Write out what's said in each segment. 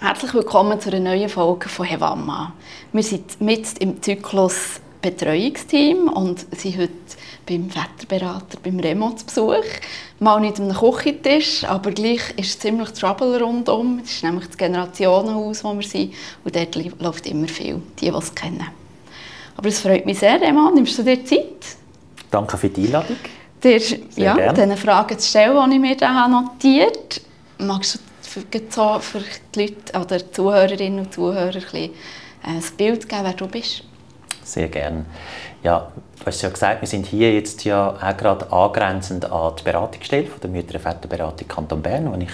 Herzlich willkommen zu einer neuen Folge von Hevamma. Wir sind mitten im Zyklus Betreuungsteam und sind heute beim Väterberater, beim Remo zu Besuch. Mal nicht am Küchentisch, aber gleich ist ziemlich Trouble rundum. Es ist nämlich das Generationenhaus, wo wir sind, und dort läuft immer viel, die es kennen. Aber es freut mich sehr, Remo. Nimmst du dir Zeit? Danke für die Einladung. Dir diese Fragen zu stellen, die ich mir da notiert habe. Magst du so für die Leute oder die Zuhörerinnen und Zuhörer ein Bild geben, wer du bist? Sehr gerne. Ja, du hast ja gesagt, wir sind hier jetzt ja auch gerade angrenzend an die Beratungsstelle von der Mütter- und Väterberatung Kanton Bern, wo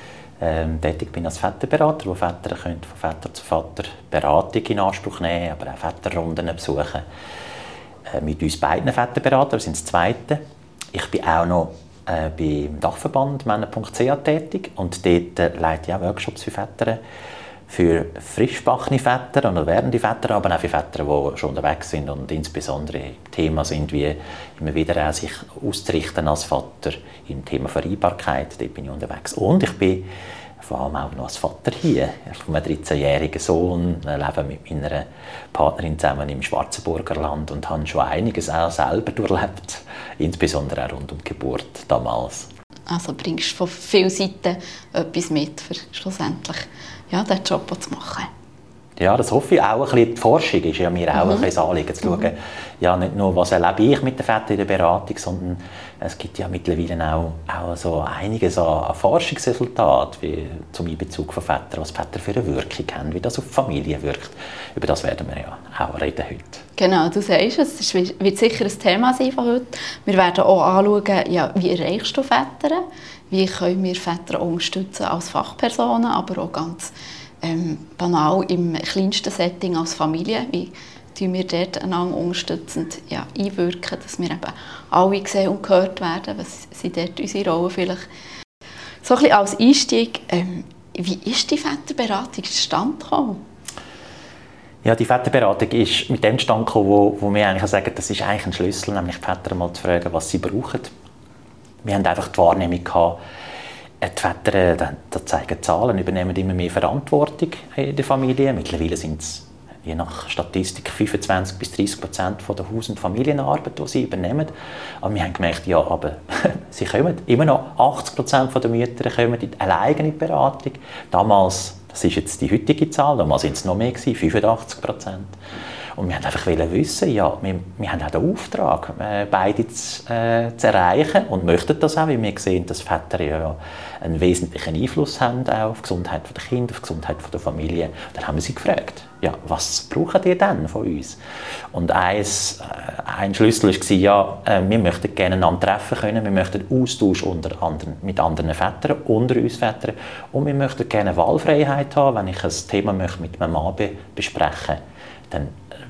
ich tätig bin als Väterberater, wo Väter können von Vater zu Vater Beratung in Anspruch nehmen, aber auch Väterrunden besuchen. Mit uns beiden Väterberatern, wir sind das Zweite. Ich bin auch noch beim Dachverband Männer.ch tätig und dort leite ich auch Workshops für Väter, für frischgebackene Väter und werdende Väter, aber auch für Väter, die schon unterwegs sind und insbesondere Themen sind, wie immer wieder auch sich auszurichten als Vater im Thema Vereinbarkeit. Dort bin ich unterwegs. Und ich bin vor allem auch noch als Vater hier, von einem 13-jährigen Sohn, lebe mit meiner Partnerin zusammen im Schwarzenburgerland und habe schon einiges auch selber durchlebt, insbesondere auch rund um die Geburt damals. Also bringst du von vielen Seiten etwas mit, für schlussendlich diesen Job zu machen? Ja, das hoffe ich auch. Ein bisschen die Forschung ist ja mir auch ein Anliegen, zu schauen, ja, nicht nur, was erlebe ich mit den Vätern in der Beratung, sondern es gibt ja mittlerweile auch so einiges an Forschungsresultaten, wie zum Einbezug von Vätern, was Väter für eine Wirkung haben, wie das auf die Familie wirkt. Über das werden wir ja auch reden heute. Genau, du sagst es, es wird sicher ein Thema sein von heute. Wir werden auch anschauen, ja, wie erreichst du Väter, wie können wir Väter unterstützen als Fachpersonen, aber auch ganz banal im kleinsten Setting als Familie, wie wir dort einander unterstützend einwirken, dass wir eben alle gesehen und gehört werden, was sind dort unsere Rollen vielleicht. So ein bisschen als Einstieg, wie ist die Väterberatung zustande gekommen? Ja, die Väterberatung ist mit dem Stand gekommen, wo wir eigentlich sagen, das ist eigentlich ein Schlüssel, nämlich die Väter mal zu fragen, was sie brauchen. Wir haben einfach die Wahrnehmung gehabt, die Väter, das zeigen Zahlen, übernehmen immer mehr Verantwortung in der Familie. Mittlerweile sind es je nach Statistik 25-30% von der Haus- und Familienarbeit, die sie übernehmen. Aber wir haben gemerkt, ja, aber sie kommen, immer noch 80% der Mütter kommen alleine in die Beratung. Damals, das ist jetzt die heutige Zahl, damals waren es noch mehr, 85%. Und wir wollten einfach wissen, ja, wir haben auch den Auftrag, beide zu erreichen und möchten das auch, weil wir sehen, dass Väter ja einen wesentlichen Einfluss haben auf die Gesundheit der Kinder, auf die Gesundheit der Familie. Dann haben wir sie gefragt, ja, was braucht ihr denn von uns? Und ein Schlüssel war, ja, wir möchten gerne einander treffen können, wir möchten Austausch mit anderen Vätern, unter uns Vätern, und wir möchten gerne Wahlfreiheit haben, wenn ich ein Thema mit meinem Mann besprechen, dann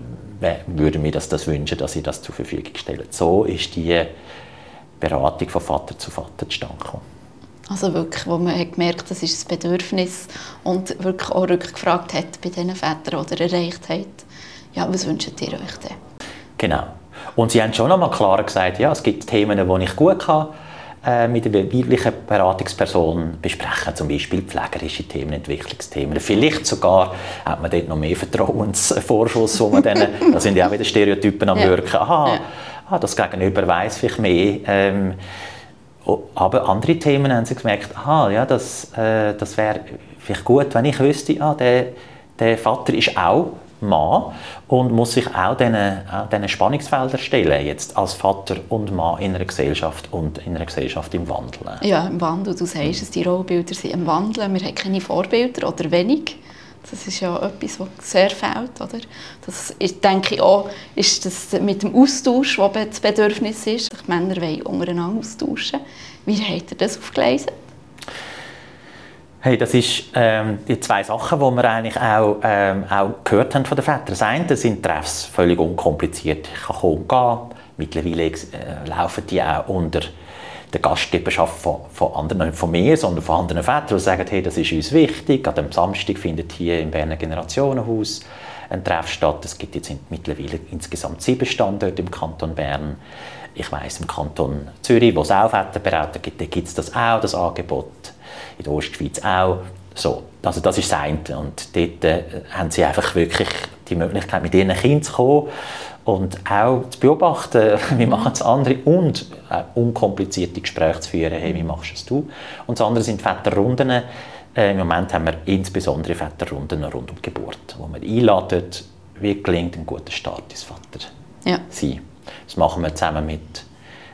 würde mir das wünschen, dass ich das zur Verfügung stelle. So ist die Beratung von Vater zu Vater zustande gekommen. Also wirklich, wo man hat gemerkt, das ist das Bedürfnis und wirklich auch rückgefragt hat bei diesen Vätern, die ihr erreicht habt. Ja, was wünscht ihr euch denn? Genau. Und sie haben schon einmal klar gesagt, ja, es gibt Themen, die ich gut kann mit einer weiblichen Beratungsperson besprechen, zum Beispiel pflegerische Themen, Entwicklungsthemen. Vielleicht sogar hat man dort noch mehr Vertrauensvorschuss, wo man dann, da sind ja auch wieder Stereotypen am Wirken. Das Gegenüber weiss vielleicht mehr. Aber andere Themen haben sie gemerkt, das wäre vielleicht gut, wenn ich wüsste, der Vater ist auch Mann und muss sich auch diesen Spannungsfeldern stellen, jetzt als Vater und Mann in einer Gesellschaft und in einer Gesellschaft im Wandel. Ja, im Wandel. Du sagst es, die Rollenbilder sind im Wandel. Wir haben keine Vorbilder oder wenig. Das ist ja etwas, was sehr fehlt. Oder? Das ist, denke ich auch, ist das mit dem Austausch, wo das Bedürfnis ist. Die Männer wollen untereinander austauschen. Wie habt ihr das aufgeleistet? Hey, das ist die zwei Sachen, die wir eigentlich auch gehört haben von den Vätern. Das eine sind Treffs völlig unkompliziert. Ich kann kommen und gehen. Mittlerweile laufen die auch unter der Gastgeberschaft von anderen, nicht von mir, sondern von anderen Vätern, die sagen, hey, das ist uns wichtig. Am Samstag findet hier im Berner Generationenhaus ein Treff statt. Es gibt jetzt mittlerweile insgesamt 7 Standorte im Kanton Bern. Ich weiss, im Kanton Zürich, wo es auch Väterberater gibt, da gibt es das auch, das Angebot. In der Ostschweiz auch. So, also das ist das eine. Und dort haben sie einfach wirklich die Möglichkeit, mit ihren Kindern zu kommen und auch zu beobachten, wie machen es andere und unkomplizierte Gespräche zu führen, hey, wie machst es du? Und das andere sind Väterrunden. Im Moment haben wir insbesondere Väterrunden rund um die Geburt, wo wir einladen, wie gelingt ein guter Start ins Vatersein. Das machen wir zusammen mit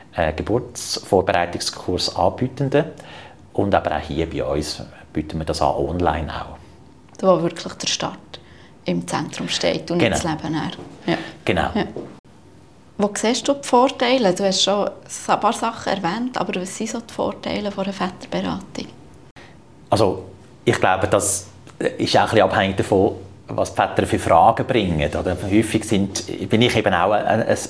Geburtsvorbereitungskurs Anbietenden und aber auch hier bei uns bieten wir das an, online auch. Wo wirklich der Start im Zentrum steht und nicht das Leben näher. Ja. Genau. Ja. Wo siehst du die Vorteile? Du hast schon ein paar Sachen erwähnt, aber was sind so die Vorteile einer Väterberatung? Also, ich glaube, das ist auch ein bisschen abhängig davon, was die Väter für Fragen bringen. Oder häufig bin ich eben auch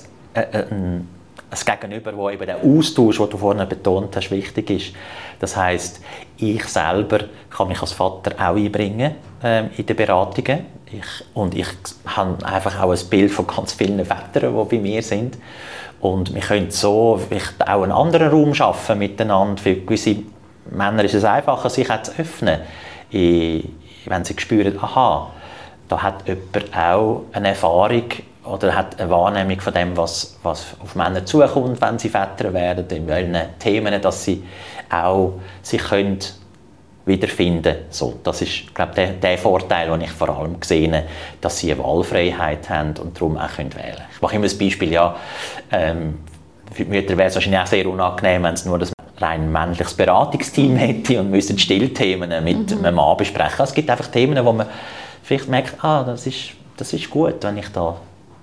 ein Gegenüber, wo eben der Austausch, den du vorhin betont hast, wichtig ist. Das heisst, ich selber kann mich als Vater auch einbringen in den Beratungen. Ich habe einfach auch ein Bild von ganz vielen Vätern, die bei mir sind. Und wir können so vielleicht auch einen anderen Raum schaffen miteinander. Für gewisse Männer ist es einfacher, sich auch zu öffnen, wenn sie spüren, aha, da hat jemand auch eine Erfahrung oder hat eine Wahrnehmung von dem, was auf Männer zukommt, wenn sie Väter werden, in welchen Themen, dass sie auch sich können wiederfinden können. So, das ist, glaube ich, der Vorteil, den ich vor allem sehe, dass sie eine Wahlfreiheit haben und darum auch wählen können. Ich mache immer das Beispiel, ja, für die Mütter wäre es wahrscheinlich auch sehr unangenehm, wenn es nur das rein männliches Beratungsteam hätte und müssten Stillthemen mit einem Mann besprechen. Es gibt einfach Themen, wo man vielleicht merkt, das ist gut, wenn ich da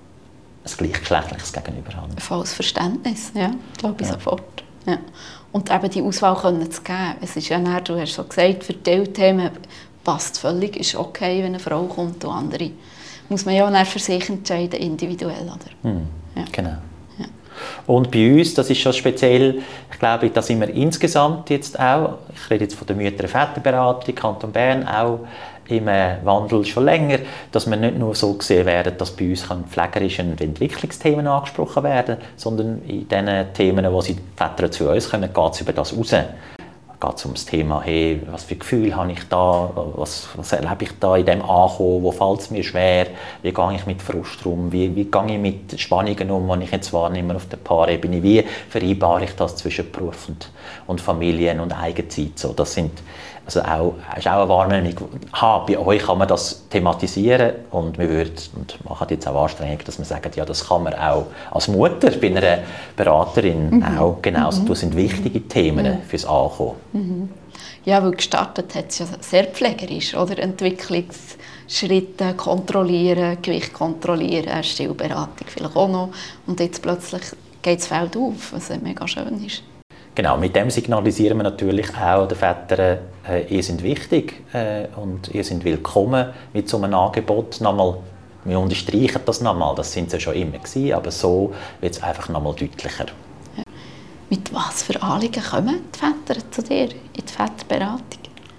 ein gleichgeschlechtliches Gegenüber habe. Volles Verständnis, ja, glaube ich sofort. Ja. Und eben die Auswahl können zu geben. Es ist ja näher, du hast schon gesagt, für diese Themen passt völlig, ist okay, wenn eine Frau kommt und andere. Muss man ja auch für sich entscheiden, individuell, oder? Ja. Genau. Ja. Und bei uns, das ist schon speziell, ich glaube, da sind wir insgesamt jetzt auch, ich rede jetzt von der Mütter-Väterberatung, Kanton Bern, auch im Wandel schon länger, dass wir nicht nur so gesehen werden, dass bei uns pflegerische und Entwicklungsthemen angesprochen werden, sondern in den Themen, wo die Väter zu uns kommen, geht es über das raus. Geht es um das Thema, hey, was für Gefühle habe ich da, was erlebe ich da in dem Ankommen, wo fällt es mir schwer, wie gehe ich mit Frust um, wie gehe ich mit Spannungen um, die ich jetzt wahrnehme auf der Paarebene, wie vereinbare ich das zwischen Beruf und Familien und Eigenzeit. So, das sind ist auch eine Wahrnehmung, bei euch kann man das thematisieren und wir machen jetzt auch Anstrengungen, dass wir sagen, ja, das kann man auch als Mutter bei einer Beraterin auch genauso. Das sind wichtige Themen fürs Ankommen. Ja, weil gestartet hat es ja sehr pflegerisch, oder? Entwicklungsschritte kontrollieren, Gewicht kontrollieren, Stillberatung vielleicht auch noch. Und jetzt plötzlich geht das Feld auf, was mega schön ist. Genau, mit dem signalisieren wir natürlich auch den Vätern, ihr seid wichtig und ihr seid willkommen mit so einem Angebot. Nochmal, wir unterstreichen das nochmal, das sind sie schon immer gewesen, aber so wird es einfach nochmal deutlicher. Ja. Mit was für Anliegen kommen die Väter zu dir in die Väterberatung?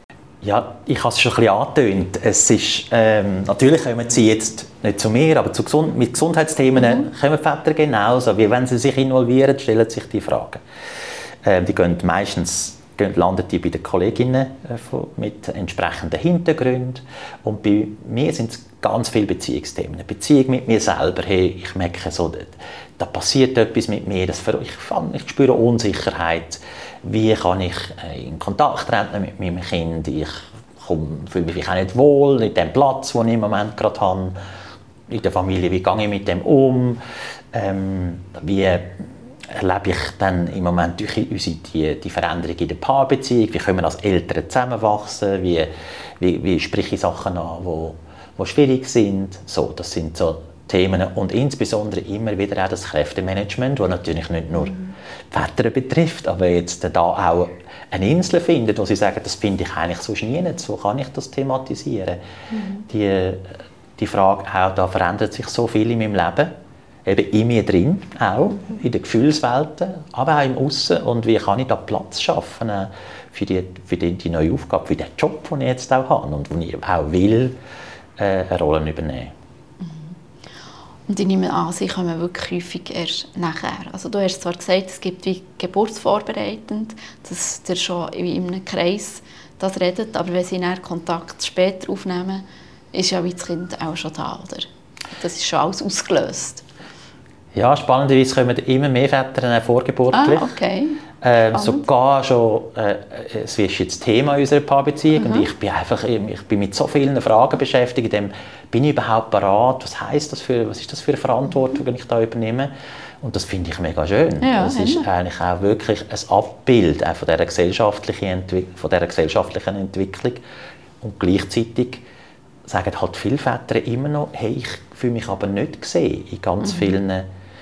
Ja, ich habe es schon ein bisschen angetönt. Es ist, natürlich kommen sie jetzt nicht zu mir, aber mit Gesundheitsthemen kommen die Väter genauso. Wie wenn sie sich involvieren, stellen sich die Fragen. Die gehen meistens landen die bei den Kolleginnen mit entsprechenden Hintergründen. Und bei mir sind es ganz viele Beziehungsthemen. Eine Beziehung mit mir selber. Hey, ich merke so, da passiert etwas mit mir. Ich spüre Unsicherheit. Wie kann ich in Kontakt treten mit meinem Kind? Ich fühle mich auch nicht wohl in dem Platz, den ich im Moment gerade habe. In der Familie, wie gehe ich mit dem um? Wie erlebe ich dann im Moment durch die Veränderung in der Paarbeziehung, wie können wir als Eltern zusammenwachsen, wie spreche ich Sachen an, die schwierig sind. So, das sind so Themen und insbesondere immer wieder auch das Kräftemanagement, das natürlich nicht nur die Väter betrifft, aber jetzt da auch eine Insel findet, wo sie sagen, das finde ich eigentlich sonst nie nicht, so kann ich das thematisieren. Die Frage auch, da verändert sich so viel in meinem Leben, eben in mir drin, auch in den Gefühlswelten, aber auch im Aussen. Und wie kann ich da Platz schaffen für die neue Aufgabe, für den Job, den ich jetzt auch habe und wo ich auch will, eine Rolle übernehmen. Und ich nehme an, sie kommen wirklich häufig erst nachher. Also du hast zwar gesagt, es gibt wie geburtsvorbereitend, dass ihr schon in einem Kreis das reden, aber wenn sie dann Kontakt später aufnehmen, ist ja wie das Kind auch schon da, oder? Das ist schon alles ausgelöst. Ja, spannenderweise kommen immer mehr Väter vorgeburtlich. Okay. Sogar schon, es ist jetzt Thema unserer Paarbeziehung und ich bin mit so vielen Fragen beschäftigt. Bin ich überhaupt bereit? Was ist das für eine Verantwortung, die ich da übernehme? Und das finde ich mega schön. Ja, das ist eigentlich auch wirklich ein Abbild auch von dieser gesellschaftlichen Entwicklung. Und gleichzeitig sagen halt viele Väter immer noch, hey, ich fühle mich aber nicht gesehen in ganz vielen.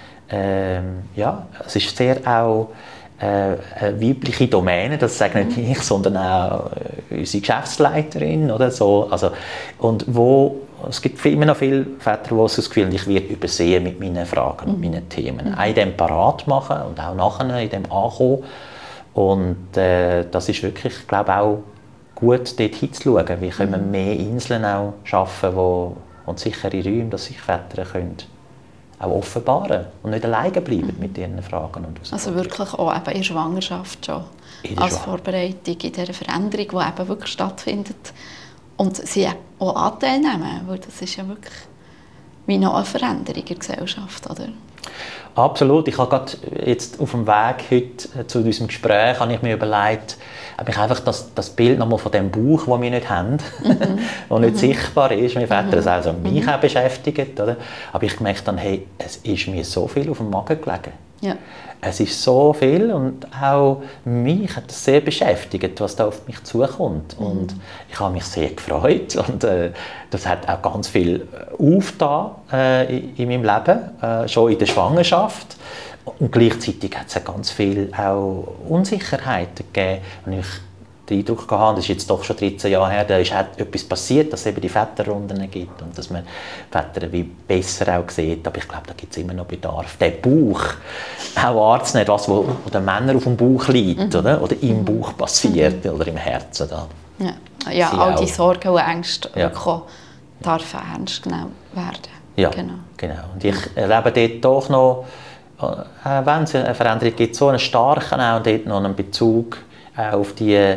Es ist sehr auch eine weibliche Domäne, das sage nicht ich, sondern auch unsere Geschäftsleiterin oder so. Also, und es gibt immer noch viele Väter, die das Gefühl haben, ich werde übersehen mit meinen Fragen und meinen Themen. Auch in dem parat machen und auch nachher in dem ankommen. Und das ist wirklich, ich glaube, auch gut, dort hinzuschauen. Wie können wir mehr Inseln auch schaffen und sichere Räume, dass sich Väter können auch offenbaren und nicht alleine bleiben mit ihren Fragen. Und also wirklich auch eben in der Schwangerschaft schon als Vorbereitung in dieser Veränderung, die eben wirklich stattfindet. Und sie auch Anteil nehmen, weil das ist ja wirklich wie noch eine Veränderung in der Gesellschaft, oder? Absolut. Ich habe gerade jetzt auf dem Weg heute zu unserem Gespräch habe ich mir überlegt, ob ich einfach das Bild nochmal von dem Bauch, das wir nicht haben, das nicht sichtbar ist, wir Väter, das also mich auch beschäftigt, oder? Aber ich merke dann, hey, es ist mir so viel auf dem Magen gelegen. Ja. Es ist so viel und auch mich hat das sehr beschäftigt, was da auf mich zukommt. Und ich habe mich sehr gefreut und das hat auch ganz viel aufgetan in meinem Leben, schon in der Schwangerschaft. Und gleichzeitig hat es ganz viel auch Unsicherheiten gegeben. Und ich den Eindruck hatte, das ist jetzt doch schon 13 Jahre her, da ist etwas passiert, dass es eben die Väterrunden gibt und dass man Väter wie besser auch sieht. Aber ich glaube, da gibt es immer noch Bedarf. Der Bauch auch wahrzunehmen, was wo den Männern auf dem Bauch liegt, oder im Bauch passiert oder im Herzen. Da. Ja, all die Sorgen und Ängste dürfen ernst genommen werden. Ja, genau. Und ich erlebe dort doch noch, wenn es eine Veränderung gibt, so einen starken auch dort noch einen Bezug auf die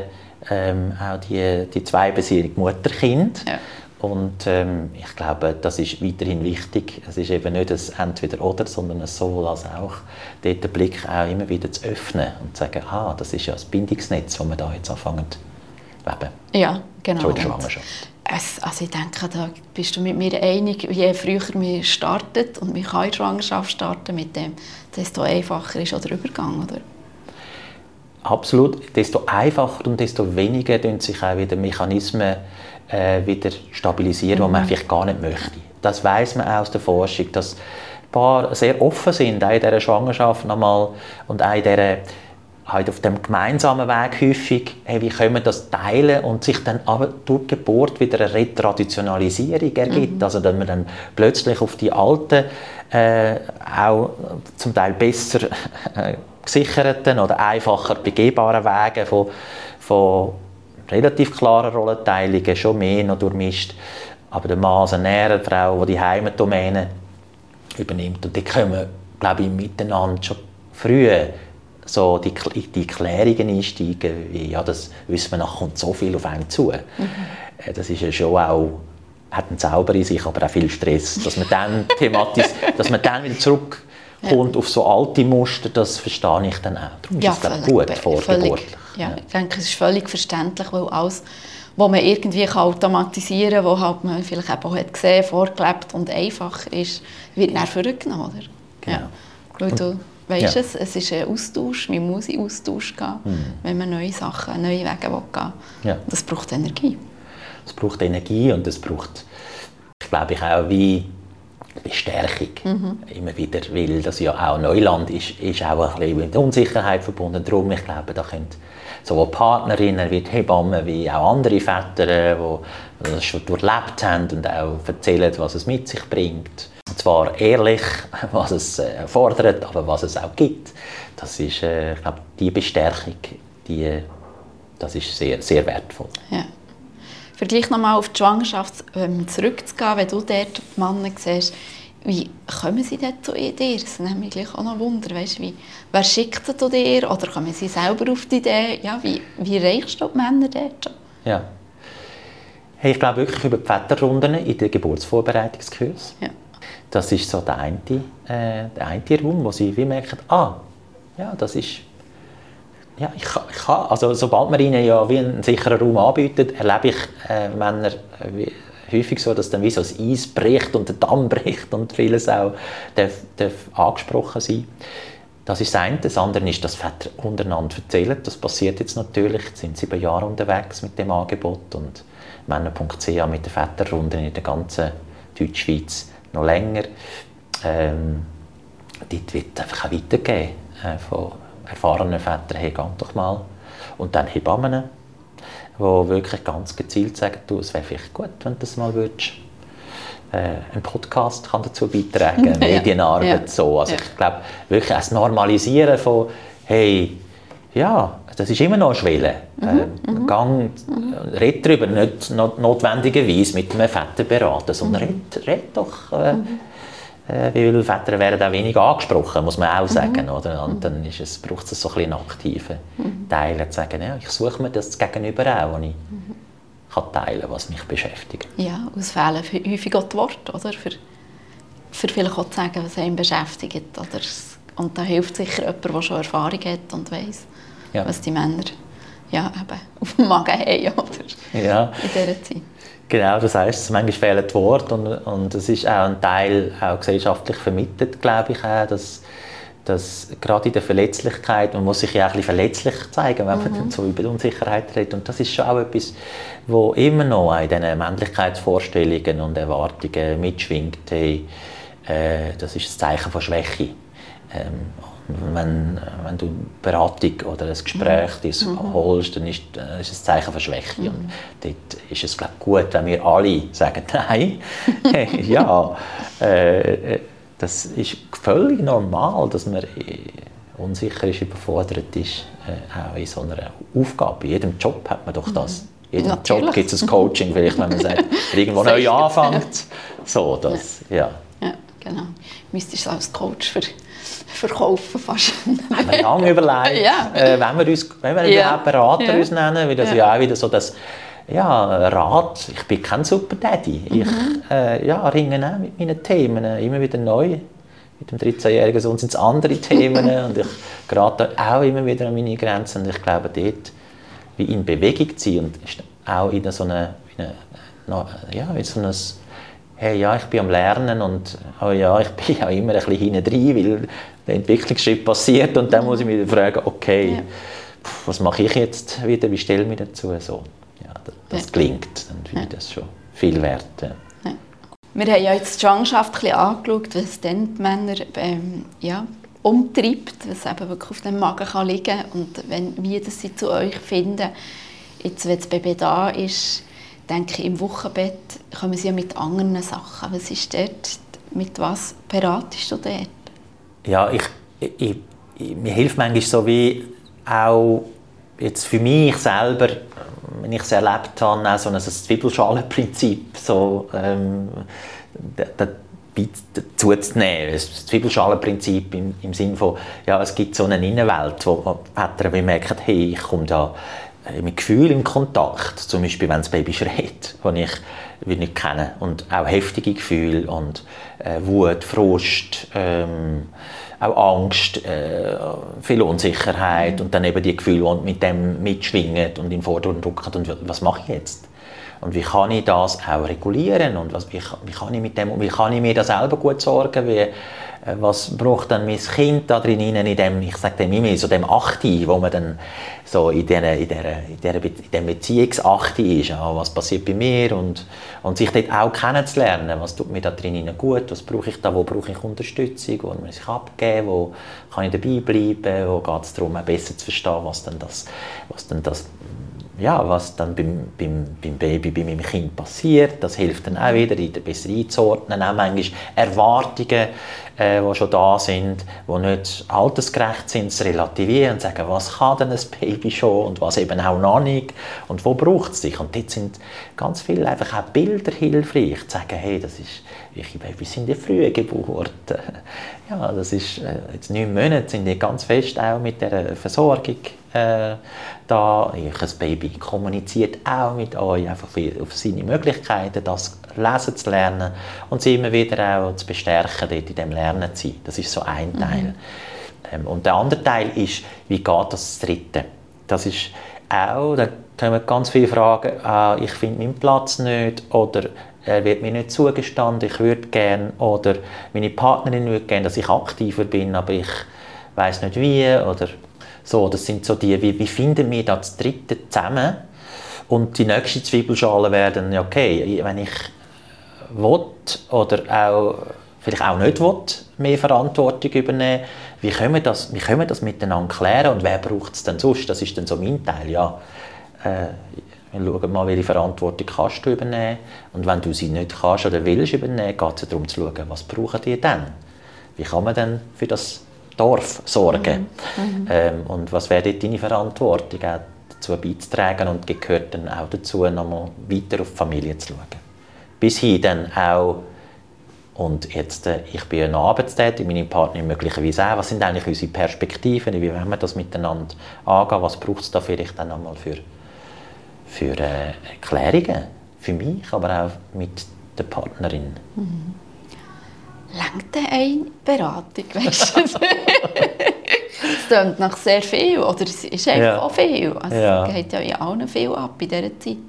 Zweibeziehung Mutter-Kind. Ja. Und ich glaube, das ist weiterhin wichtig. Es ist eben nicht ein Entweder-Oder, sondern ein Sowohl als auch, dort den Blick auch immer wieder zu öffnen und zu sagen, das ist ja das Bindungsnetz, das wir da jetzt anfangen zu weben. Ja, genau. Schon in der Schwangerschaft. Also ich denke, da bist du mit mir einig, je früher man startet und man kann in der Schwangerschaft starten mit dem, desto einfacher ist der Übergang, oder? Absolut. Desto einfacher und desto weniger sich auch wieder Mechanismen wieder stabilisieren, die man vielleicht gar nicht möchte. Das weiss man auch aus der Forschung, dass Paare sehr offen sind, auch in dieser Schwangerschaft nochmal und auch in dieser, halt auf dem gemeinsamen Weg häufig, wie können wir das teilen und sich dann aber durch die Geburt wieder eine Retraditionalisierung ergibt. Also dass man dann plötzlich auf die alten, auch zum Teil besser gesicherten oder einfacher begehbaren Wege von relativ klaren Rollenteilungen schon mehr noch durchmischt. Aber der Mann als nähere Frau, die Heimatdomäne übernimmt. Und die können, glaube ich, miteinander schon früh so die Klärungen einsteigen, wie, ja, das wissen wir nachher, kommt so viel auf einen zu. Das ist ja schon auch, hat einen Zauber in sich, aber auch viel Stress, dass man dann dass man dann wieder zurückkommt auf so alte Muster, das verstehe ich dann auch. Darum ist es gut vorgeburtlich. Ja, ich denke, es ist völlig verständlich, weil alles, was man irgendwie automatisieren kann, was halt man vielleicht eben auch hat gesehen, vorgelebt und einfacher ist, wird dann vorgenommen, oder? Genau. Ja. Weil du weißt es ist ein Austausch, man muss in Austausch gehen, wenn man neue Sachen, neue Wege gehen will. Ja. Das braucht Energie. Es braucht Energie und es braucht, ich glaube, auch wie Bestärkung. Immer wieder, weil das ja auch Neuland ist auch ein bisschen mit Unsicherheit verbunden. Darum, ich glaube, da können sowohl Partnerinnen wie Hebammen wie auch andere Väter, die das schon durchlebt haben und auch erzählen, was es mit sich bringt. Und zwar ehrlich, was es fordert, aber was es auch gibt. Das ist, ich glaube, die Bestärkung, das ist sehr, sehr wertvoll. Ja. Für dich nochmal auf die Schwangerschaft zurückzugehen, wenn du dort die Männer siehst, wie kommen sie dort zu dir? Das nimmt mich gleich auch noch Wunder. Weißt, wer schickt zu dir? Oder kommen sie selber auf die Idee? Ja, wie erreichst du die Männer dort? Ja. Hey, ich glaube wirklich über die Väterrunden in den Geburtsvorbereitungskurs. Ja. Das ist so der eine Raum, wo sie wie merken, ja, das ist, ja, ich kann, also sobald man ihnen ja wie einen sicheren Raum anbietet, erlebe ich Männer häufig so, dass dann wie so das Eis bricht und der Damm bricht und vieles auch darf angesprochen sein. Das ist das eine. Das andere ist, dass Väter untereinander erzählen. Das passiert jetzt natürlich. Jetzt sind 7 Jahre unterwegs mit dem Angebot und Männer.ch mit den Väterrunden in der ganzen Deutschschweiz noch länger. Dort wird einfach auch weitergegeben von erfahrenen Vätern, hey, geh doch mal. Und dann Hebammen, die wirklich ganz gezielt sagen, du, es wäre vielleicht gut, wenn du das mal würdest. Ein Podcast kann dazu beitragen, Medienarbeit, so. Also ich glaube, wirklich das Normalisieren von, hey, ja, das ist immer noch eine Schwelle. Red darüber, nicht notwendigerweise mit einem Väter beraten, sondern red doch. Wie viele Väter werden auch wenig angesprochen, muss man auch sagen. Oder? Und dann braucht es so ein bisschen einen aktiven Teil, zu sagen, ja, ich suche mir das Gegenüber auch, wo ich kann teilen kann, was mich beschäftigt. Ja, es fehlen häufig auch die Worte, oder? Für vielleicht auch zu sagen, was einen beschäftigt. Oder? Und da hilft sicher jemand, der schon Erfahrung hat und weiss, was die Männer eben auf dem Magen haben, oder? Ja. In dieser Zeit. Genau, das heisst, manchmal fehlen die Worte und es ist auch ein Teil auch gesellschaftlich vermittelt, glaube ich auch, dass gerade in der Verletzlichkeit, man muss sich ja auch ein bisschen verletzlich zeigen, wenn man so über Unsicherheit redet. Und das ist schon auch etwas, wo immer noch in diesen Männlichkeitsvorstellungen und Erwartungen mitschwingt. Hey, das ist ein Zeichen von Schwäche. Wenn du Beratung oder ein Gespräch holst, dann ist es ein Zeichen von Schwäche. Und dort ist es, glaube ich, gut, wenn wir alle sagen, nein, das ist völlig normal, dass man unsicher ist, überfordert ist, auch in so einer Aufgabe. In jedem Job hat man doch das. In jedem Job gibt es ein Coaching, vielleicht, wenn man sagt, irgendwo neu anfängt. So, das, ja, genau. Müsstest du als Coach verkaufen fast. Haben wir lange überlegt, wenn wir überhaupt Berater uns nennen, weil das ja auch wieder so das Rat, ich bin kein Super Daddy. Ich ringe auch mit meinen Themen immer wieder neu. Mit dem 13-jährigen Sohn sind es andere Themen und ich gerate auch immer wieder an meine Grenzen. Und ich glaube, dort wie in Bewegung zu sein und auch in so eine hey, ja, ich bin am Lernen und ich bin auch immer ein bisschen hinten drin, weil der Entwicklungsschritt passiert und dann muss ich mich fragen, okay, was mache ich jetzt wieder, wie stelle ich mich dazu? So, ja, das gelingt, dann finde ich das schon viel wert. Ja. Ja. Wir haben ja jetzt die Schwangerschaft ein bisschen angeschaut, was dann die Männer umtreibt, was eben wirklich auf dem Magen kann liegen kann und wie das sie zu euch finden. Jetzt, wenn das Baby da ist, denke ich, im Wochenbett kommen sie ja mit anderen Sachen. Was ist dort? Mit was beratest du dort? Ja, mir hilft manchmal so wie auch jetzt für mich selber, wenn ich es erlebt habe, auch so ein Zwiebelschalenprinzip so, dazu zu nehmen. Das Zwiebelschalenprinzip im Sinne von, ja, es gibt so eine Innenwelt, wo Väter merken, hey, ich komme da mit Gefühl in Kontakt, zum Beispiel wenn das Baby schreit, die ich nicht kenne, und auch heftige Gefühle und Wut, Frust, auch Angst, viel Unsicherheit und dann eben die Gefühle, die mit dem mitschwingen und in den Vordergrund rücken. Und was mache ich jetzt? Und wie kann ich das auch regulieren? Und wie kann ich mir da selber gut sorgen? Was braucht dann mein Kind da drin, in dem, ich sage dem immer, so dem Achti, wo man dann so in dem Beziehungsachti ist, ja, was passiert bei mir und sich dort auch kennenzulernen, was tut mir da drin gut, was brauche ich da, wo brauche ich Unterstützung, wo muss ich abgeben, wo kann ich dabei bleiben, wo geht es darum, besser zu verstehen, was dann beim Baby, bei meinem Kind passiert. Das hilft dann auch wieder, besser einzuordnen, auch manchmal Erwartungen die schon da sind, die nicht altersgerecht sind, zu relativieren und sagen, was kann denn ein Baby schon und was eben auch noch nicht und wo braucht es dich. Und dort sind ganz viele einfach auch Bilder hilfreich, zu sagen, hey, das ist, welche Babys sind die frühe Geburt. Ja, das ist jetzt 9 Monate, sind die ganz fest auch mit der Versorgung da. Ein Baby kommuniziert auch mit euch, einfach auf seine Möglichkeiten, das lesen zu lernen und sie immer wieder auch zu bestärken, dort in dem Lernen zu sein. Das ist so ein Teil. Und der andere Teil ist, wie geht das Dritte? Das ist auch, da kommen ganz viele Fragen, ich finde meinen Platz nicht oder er wird mir nicht zugestanden, ich würde gerne oder meine Partnerin würde gerne, dass ich aktiver bin, aber ich weiß nicht wie oder so. Das sind so die, wie finden wir das Dritte zusammen? Und die nächste Zwiebelschale wäre dann, okay, wenn ich will oder auch vielleicht auch nicht will, mehr Verantwortung übernehmen, wie können wir das miteinander klären und wer braucht es denn sonst? Das ist dann so mein Teil, ja. Wir schauen mal, welche Verantwortung kannst du übernehmen und wenn du sie nicht kannst oder willst übernehmen, geht es darum zu schauen, was brauchen die denn? Wie kann man denn für das Dorf sorgen? Und was wäre dort deine Verantwortung, auch dazu beizutragen und gehört dann auch dazu, nochmal weiter auf die Familie zu schauen. Bis hin dann auch, und jetzt, ich bin noch arbeitstätig, meine Partnerin möglicherweise auch, was sind eigentlich unsere Perspektiven, wie wollen wir das miteinander angehen, was braucht es da vielleicht dann nochmal für Erklärungen, für mich, aber auch mit der Partnerin. Langt denn eine Beratung, weißt du? Es klingt nach sehr viel, oder es ist einfach auch viel. Also es geht ja in allen viel ab in dieser Zeit.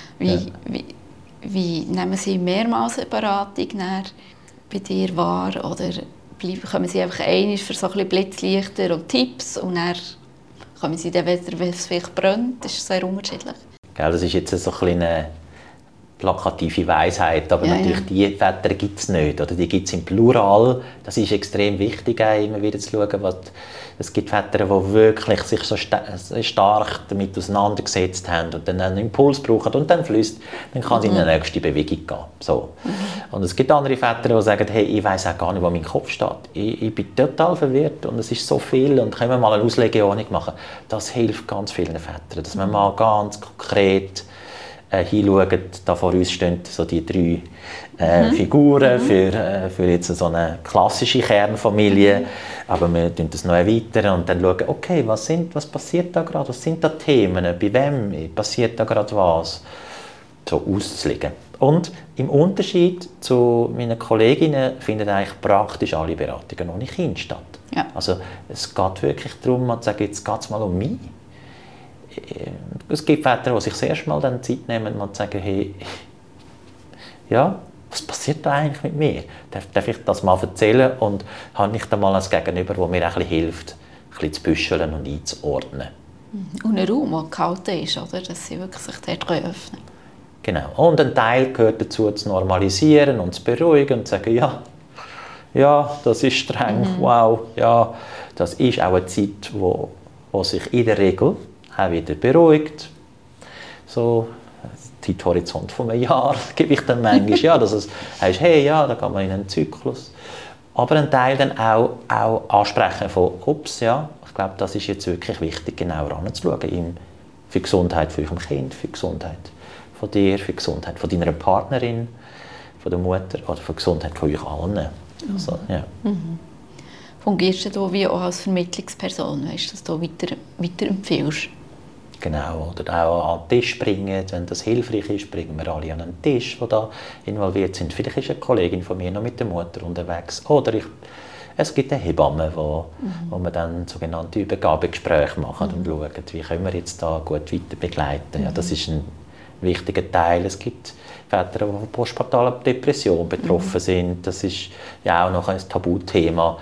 Wie nehmen Sie mehrmals eine Beratung bei dir wahr? Oder kommen Sie einfach einmal für so ein bisschen Blitzlichter und Tipps und dann kommen Sie dann wieder, wenn es vielleicht brennt? Das ist sehr unterschiedlich. Das ist jetzt so eine plakative Weisheit, aber natürlich die Väter gibt es nicht, oder die gibt es im Plural. Das ist extrem wichtig, immer wieder zu schauen, was es gibt Väter, die wirklich sich so stark damit auseinandergesetzt haben und dann einen Impuls brauchen und dann fließt, dann kann es in die nächste Bewegung gehen. So. Und es gibt andere Väter, die sagen, hey, ich weiss auch gar nicht, wo mein Kopf steht. Ich bin total verwirrt und es ist so viel und können wir mal eine Auslegeordnung machen. Das hilft ganz vielen Vätern, dass man mal ganz konkret hinschauen, da vor uns stehen so die 3 Figuren für jetzt so eine klassische Kernfamilie, aber wir erweitern das noch und dann schauen, okay, was passiert da gerade, was sind da Themen, bei wem passiert da gerade was, so auszulegen. Und im Unterschied zu meinen Kolleginnen finden eigentlich praktisch alle Beratungen ohne Kind statt. Ja. Also es geht wirklich darum, zu sagen, jetzt geht es mal um mich. Es gibt Väter, die sich das erste Mal dann Zeit nehmen und sagen, hey, ja, was passiert da eigentlich mit mir? Darf ich das mal erzählen und habe ich da mal ein Gegenüber, das mir ein bisschen hilft, ein bisschen zu büscheln und einzuordnen. Und ein Raum, der gehalten ist, oder? Dass sie wirklich sich dort öffnen können. Genau. Und ein Teil gehört dazu, zu normalisieren und zu beruhigen und zu sagen, ja, das ist streng, wow, ja, das ist auch eine Zeit, wo sich in der Regel auch wieder beruhigt. So, Zeithorizont von einem Jahr gebe ich dann manchmal, ja, dass es heißt, hey, ja, da kann man in einen Zyklus. Aber ein Teil dann auch ansprechen von, ups, ja, ich glaube, das ist jetzt wirklich wichtig, genau heranzuschauen, für die Gesundheit von eurem Kind, für die Gesundheit von dir, für die Gesundheit von deiner Partnerin, von der Mutter oder für die Gesundheit von euch allen. Also, ja. Fungierst du wie auch als Vermittlungsperson, weißt, dass du weiterempfiehlst? Genau, oder auch an den Tisch bringen, wenn das hilfreich ist, bringen wir alle an einen Tisch, die da involviert sind. Vielleicht ist eine Kollegin von mir noch mit der Mutter unterwegs. Oder es gibt eine Hebamme, wo wir dann sogenannte Übergabegespräche machen und schauen, wie können wir jetzt da gut weiter begleiten. Ja, das ist ein wichtiger Teil. Es gibt Väter, die von postpartaler Depression betroffen sind. Das ist ja auch noch ein Tabuthema,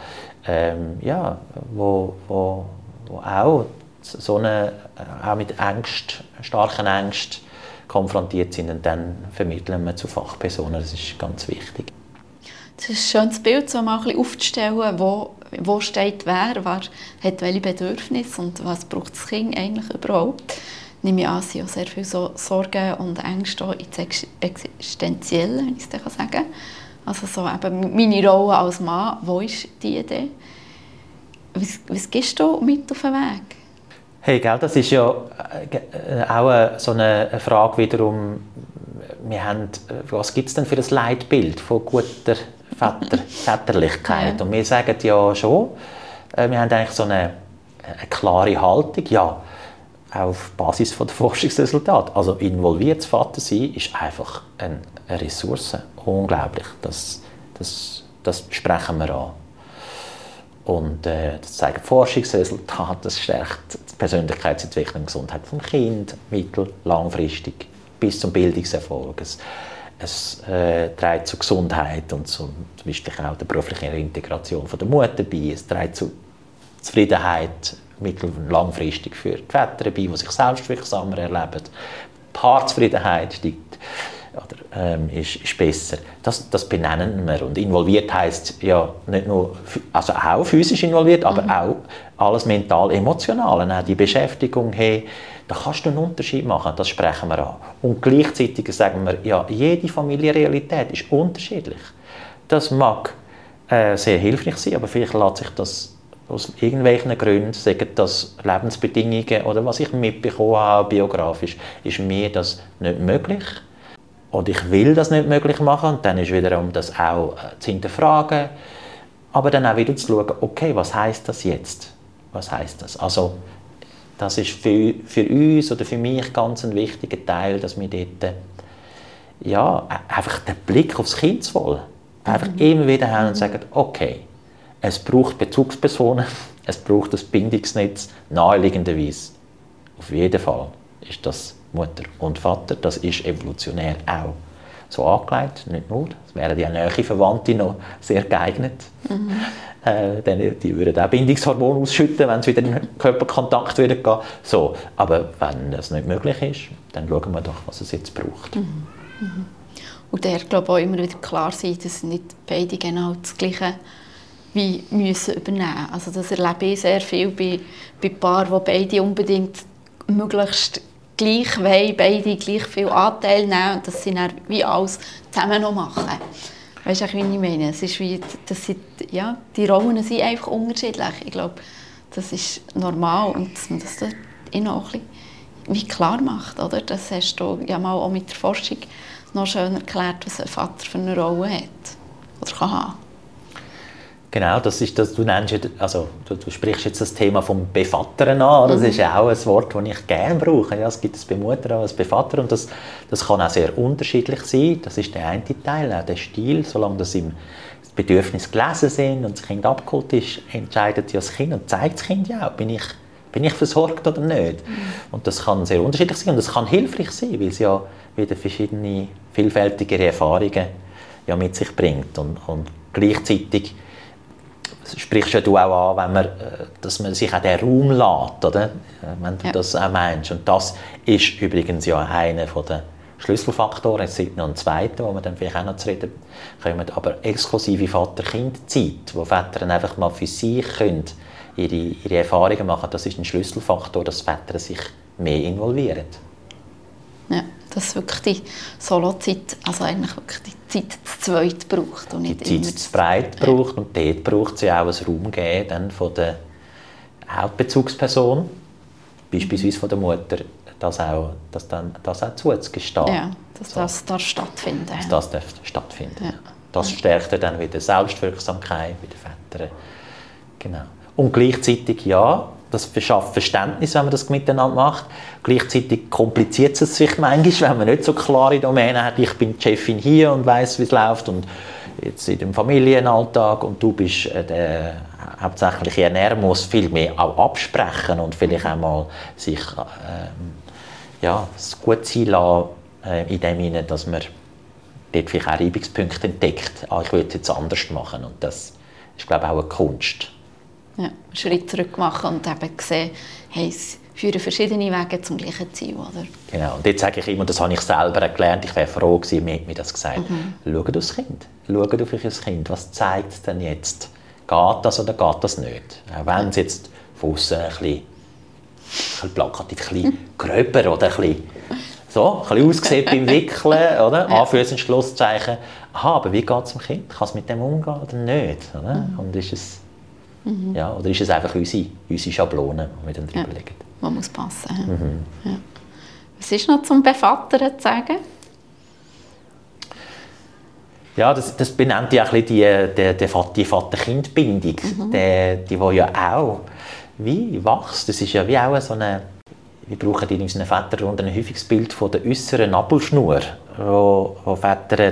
wo auch auch mit starken Ängsten konfrontiert sind und dann vermitteln wir zu Fachpersonen. Das ist ganz wichtig. Das ist ein schönes Bild, so mal ein bisschen aufzustellen, wo steht wer hat welche Bedürfnisse und was braucht das Kind eigentlich überhaupt. Ich nehme an, es sind auch sehr viele Sorgen und Ängste ins Existenzielle, wenn ich es sagen kann. Also so eben meine Rolle als Mann, wo ist die Idee? Was gibst du mit auf den Weg? Hey, gell, das ist ja auch so eine Frage wiederum, was gibt es denn für ein Leitbild von guter Väterlichkeit? Und wir sagen ja schon, wir haben eigentlich so eine klare Haltung, ja, auf Basis der Forschungsresultate. Also involviertes Vatersein ist einfach eine Ressource. Unglaublich. Das sprechen wir an. Und das zeigen Forschungsresultate, das stärkt die Persönlichkeitsentwicklung und Gesundheit des Kindes, mittel-, langfristig, bis zum Bildungserfolg. Es trägt zur Gesundheit und zum Beispiel auch der beruflichen Integration der Mutter bei. Es trägt zur Zufriedenheit mittel- und langfristig für die Väter bei, die sich selbstwirksamer erleben. Die Paarzufriedenheit steigt, oder, ist besser. Das benennen wir. Und involviert heisst ja nicht nur, also auch physisch involviert, aber auch alles mental-emotional. Auch die Beschäftigung, hey, da kannst du einen Unterschied machen, das sprechen wir an. Und gleichzeitig sagen wir, ja, jede Familienrealität ist unterschiedlich. Das mag sehr hilfreich sein, aber vielleicht lässt sich das aus irgendwelchen Gründen, sagen das Lebensbedingungen oder was ich mitbekommen habe, biografisch, ist mir das nicht möglich. Und ich will das nicht möglich machen. Und dann ist wiederum das auch zu hinterfragen. Aber dann auch wieder zu schauen, okay, was heisst das jetzt? Was heisst das? Also, das ist für uns oder für mich ganz ein wichtiger Teil, dass wir dort ja, einfach den Blick aufs Kindeswohl einfach immer wieder haben und sagen, okay, es braucht Bezugspersonen, es braucht das Bindungsnetz, naheliegenderweise. Auf jeden Fall ist das Mutter und Vater, das ist evolutionär auch so angelegt, nicht nur. Es wären die nähe Verwandte noch sehr geeignet. Die würden auch Bindungshormone ausschütten, wenn es wieder in den Körperkontakt wieder geht. So, aber wenn das nicht möglich ist, dann schauen wir doch, was es jetzt braucht. Und der glaube auch immer wieder klar sein, dass nicht beide genau das Gleiche wie müssen übernehmen. Also das erlebe ich sehr viel bei Paaren, wo beide unbedingt möglichst gleich wollen, beide gleich viel Anteil nehmen und dass sie dann wie alles zusammen noch machen. Weißt du, wie ich meine? Es ist wie, ja, die Rollen sind einfach unterschiedlich. Ich glaube, das ist normal und dass man das dort auch ein bisschen wie klar macht. Oder? Das hast du ja mal auch mit der Forschung noch schön erklärt, was ein Vater für eine Rolle hat oder kann haben. Genau, das ist das, du sprichst jetzt das Thema vom Bevattern an. Das ist auch ein Wort, das ich gerne brauche. Ja, es gibt das Bemuttern, das Bevattern und das kann auch sehr unterschiedlich sein. Das ist der eine Teil, auch der Stil. Solange das im Bedürfnis gelesen sind und das Kind abgeholt ist, entscheidet ja das Kind und zeigt das Kind ja auch, bin ich versorgt oder nicht. Und das kann sehr unterschiedlich sein und das kann hilfreich sein, weil es ja wieder verschiedene, vielfältigere Erfahrungen ja mit sich bringt. Und gleichzeitig sprichst ja du auch an, dass man sich auch den Raum lässt, oder? Wenn du das auch meinst. Und das ist übrigens ja einer der Schlüsselfaktoren. Es gibt noch einen zweiten, wo wir dann vielleicht auch noch zu reden kommen. Aber exklusive Vater-Kind-Zeit, wo Väter einfach mal für sich können, ihre Erfahrungen machen, das ist ein Schlüsselfaktor, dass Väter sich mehr involvieren. Ja, dass wirklich die Solozeit, also eigentlich wirklich die Zeit zu zweit braucht und nicht die immer Zeit zu breit braucht und dort braucht es ja auch ein Raum geben dann von der Hauptbezugsperson, beispielsweise von der Mutter, das auch zuzugestehen. Ja, dass das darf stattfinden. Das darf stattfinden. Ja. Das stärkt dann wieder Selbstwirksamkeit bei den Vätern. Genau. Und gleichzeitig, ja, das verschafft Verständnis, wenn man das miteinander macht. Gleichzeitig kompliziert es sich manchmal, wenn man nicht so klare Domänen hat. Ich bin die Chefin hier und weiss, wie es läuft und jetzt in dem Familienalltag und du bist der hauptsächliche Ernährer, muss viel mehr auch absprechen und vielleicht auch mal sich es gut sein lassen, in dem Sinne, dass man dort vielleicht auch Reibungspunkte entdeckt. Ich will es jetzt anders machen und das ist, glaube ich, auch eine Kunst. Ja, einen Schritt zurück machen und eben sehen, hey, es führen verschiedene Wege zum gleichen Ziel. Oder? Genau, und jetzt sage ich immer, das habe ich selber gelernt, ich wäre froh gewesen, mir hat mir das gesagt. Schaut aufs Kind, schaut auf euer Kind, was zeigt es denn jetzt? Geht das oder geht das nicht? Auch wenn es jetzt von aussen ein bisschen plakativ, ein bisschen gröber oder ein bisschen so, ein bisschen ausgesehen beim Wickeln, oder? Anführungs- und Schlusszeichen. Aha, aber wie geht es dem Kind? Kann es mit dem umgehen oder nicht? Oder? Und ist es, ja, oder ist es einfach unsere Schablone, die wir dann drüber legen? Man muss passen. Ja. Was ist noch zum Bevattern zu sagen? Ja, das benennt ja ein bisschen die Vater-Kind-Bindung, die ja auch wie wächst. Das ist ja wie auch so eine, wir brauchen in unseren Väterrunden ein häufiges Bild von der äußeren Nabelschnur, wo Väter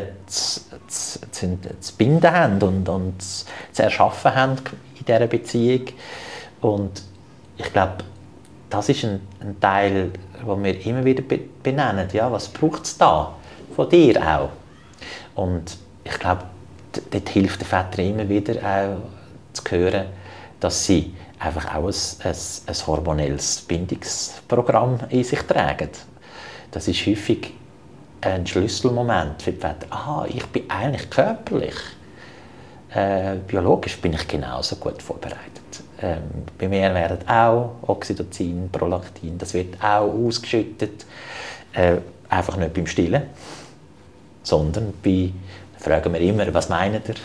zu binden haben und zu erschaffen haben in dieser Beziehung. Und ich glaube, das ist ein Teil, den wir immer wieder benennen. Ja, was braucht es da von dir auch? Und ich glaube, dort hilft den Vätern immer wieder auch zu hören, dass sie einfach auch ein hormonelles Bindungsprogramm in sich tragen. Das ist häufig ein Schlüsselmoment für die Väter. Aha, ich bin eigentlich körperlich, biologisch bin ich genauso gut vorbereitet. Bei mir werden auch Oxytocin, Prolaktin, das wird auch ausgeschüttet. Einfach nicht beim Stillen, sondern fragen wir immer, was meint ihr?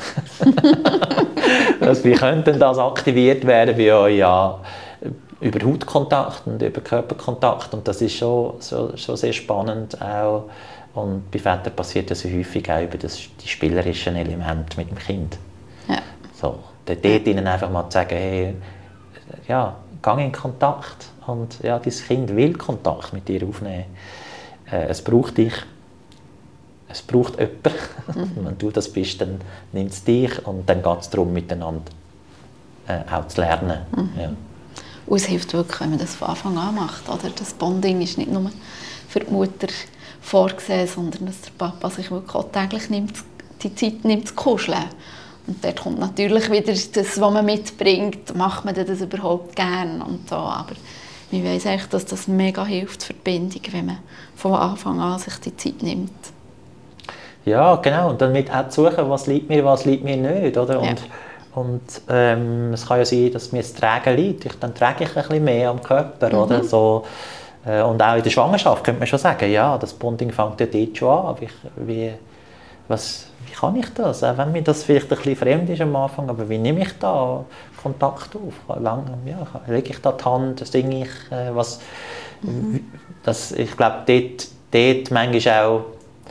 Wie könnte das aktiviert werden bei euch? Ja, über Hautkontakt und über Körperkontakt. Und das ist schon sehr spannend auch. Und bei Vätern passiert das häufig auch über die spielerischen Elemente mit dem Kind. Ja. So, dort ihnen einfach mal zu sagen, hey, ja, geh in Kontakt. Und ja, dein Kind will Kontakt mit dir aufnehmen. Es braucht dich. Es braucht jemanden. Wenn du das bist, dann nimmt es dich und dann geht es darum, miteinander auch zu lernen. Ja. Und es hilft wirklich, wenn man das von Anfang an macht. Oder? Das Bonding ist nicht nur für die Mutter vorgesehen, sondern dass der Papa sich wirklich auch täglich die Zeit nimmt zu kuscheln. Und dort kommt natürlich wieder das, was man mitbringt. Macht man das überhaupt gerne? Und so. Aber ich weiss eigentlich, dass das mega hilft für die Bindung, wenn man von Anfang an sich die Zeit nimmt. Ja, genau. Und damit auch zu suchen, was liegt mir nicht. Oder? Ja. Und es kann ja sein, dass mir das Tragen liegt. Dann trage ich ein bisschen mehr am Körper. Oder? So, und auch in der Schwangerschaft könnte man schon sagen, ja, das Bonding fängt ja dort schon an. Wie kann ich das? Auch wenn mir das vielleicht ein bisschen fremd ist am Anfang, aber wie nehme ich da Kontakt auf? Lege ich da die Hand, singe ich was? Ich glaube, dort manchmal auch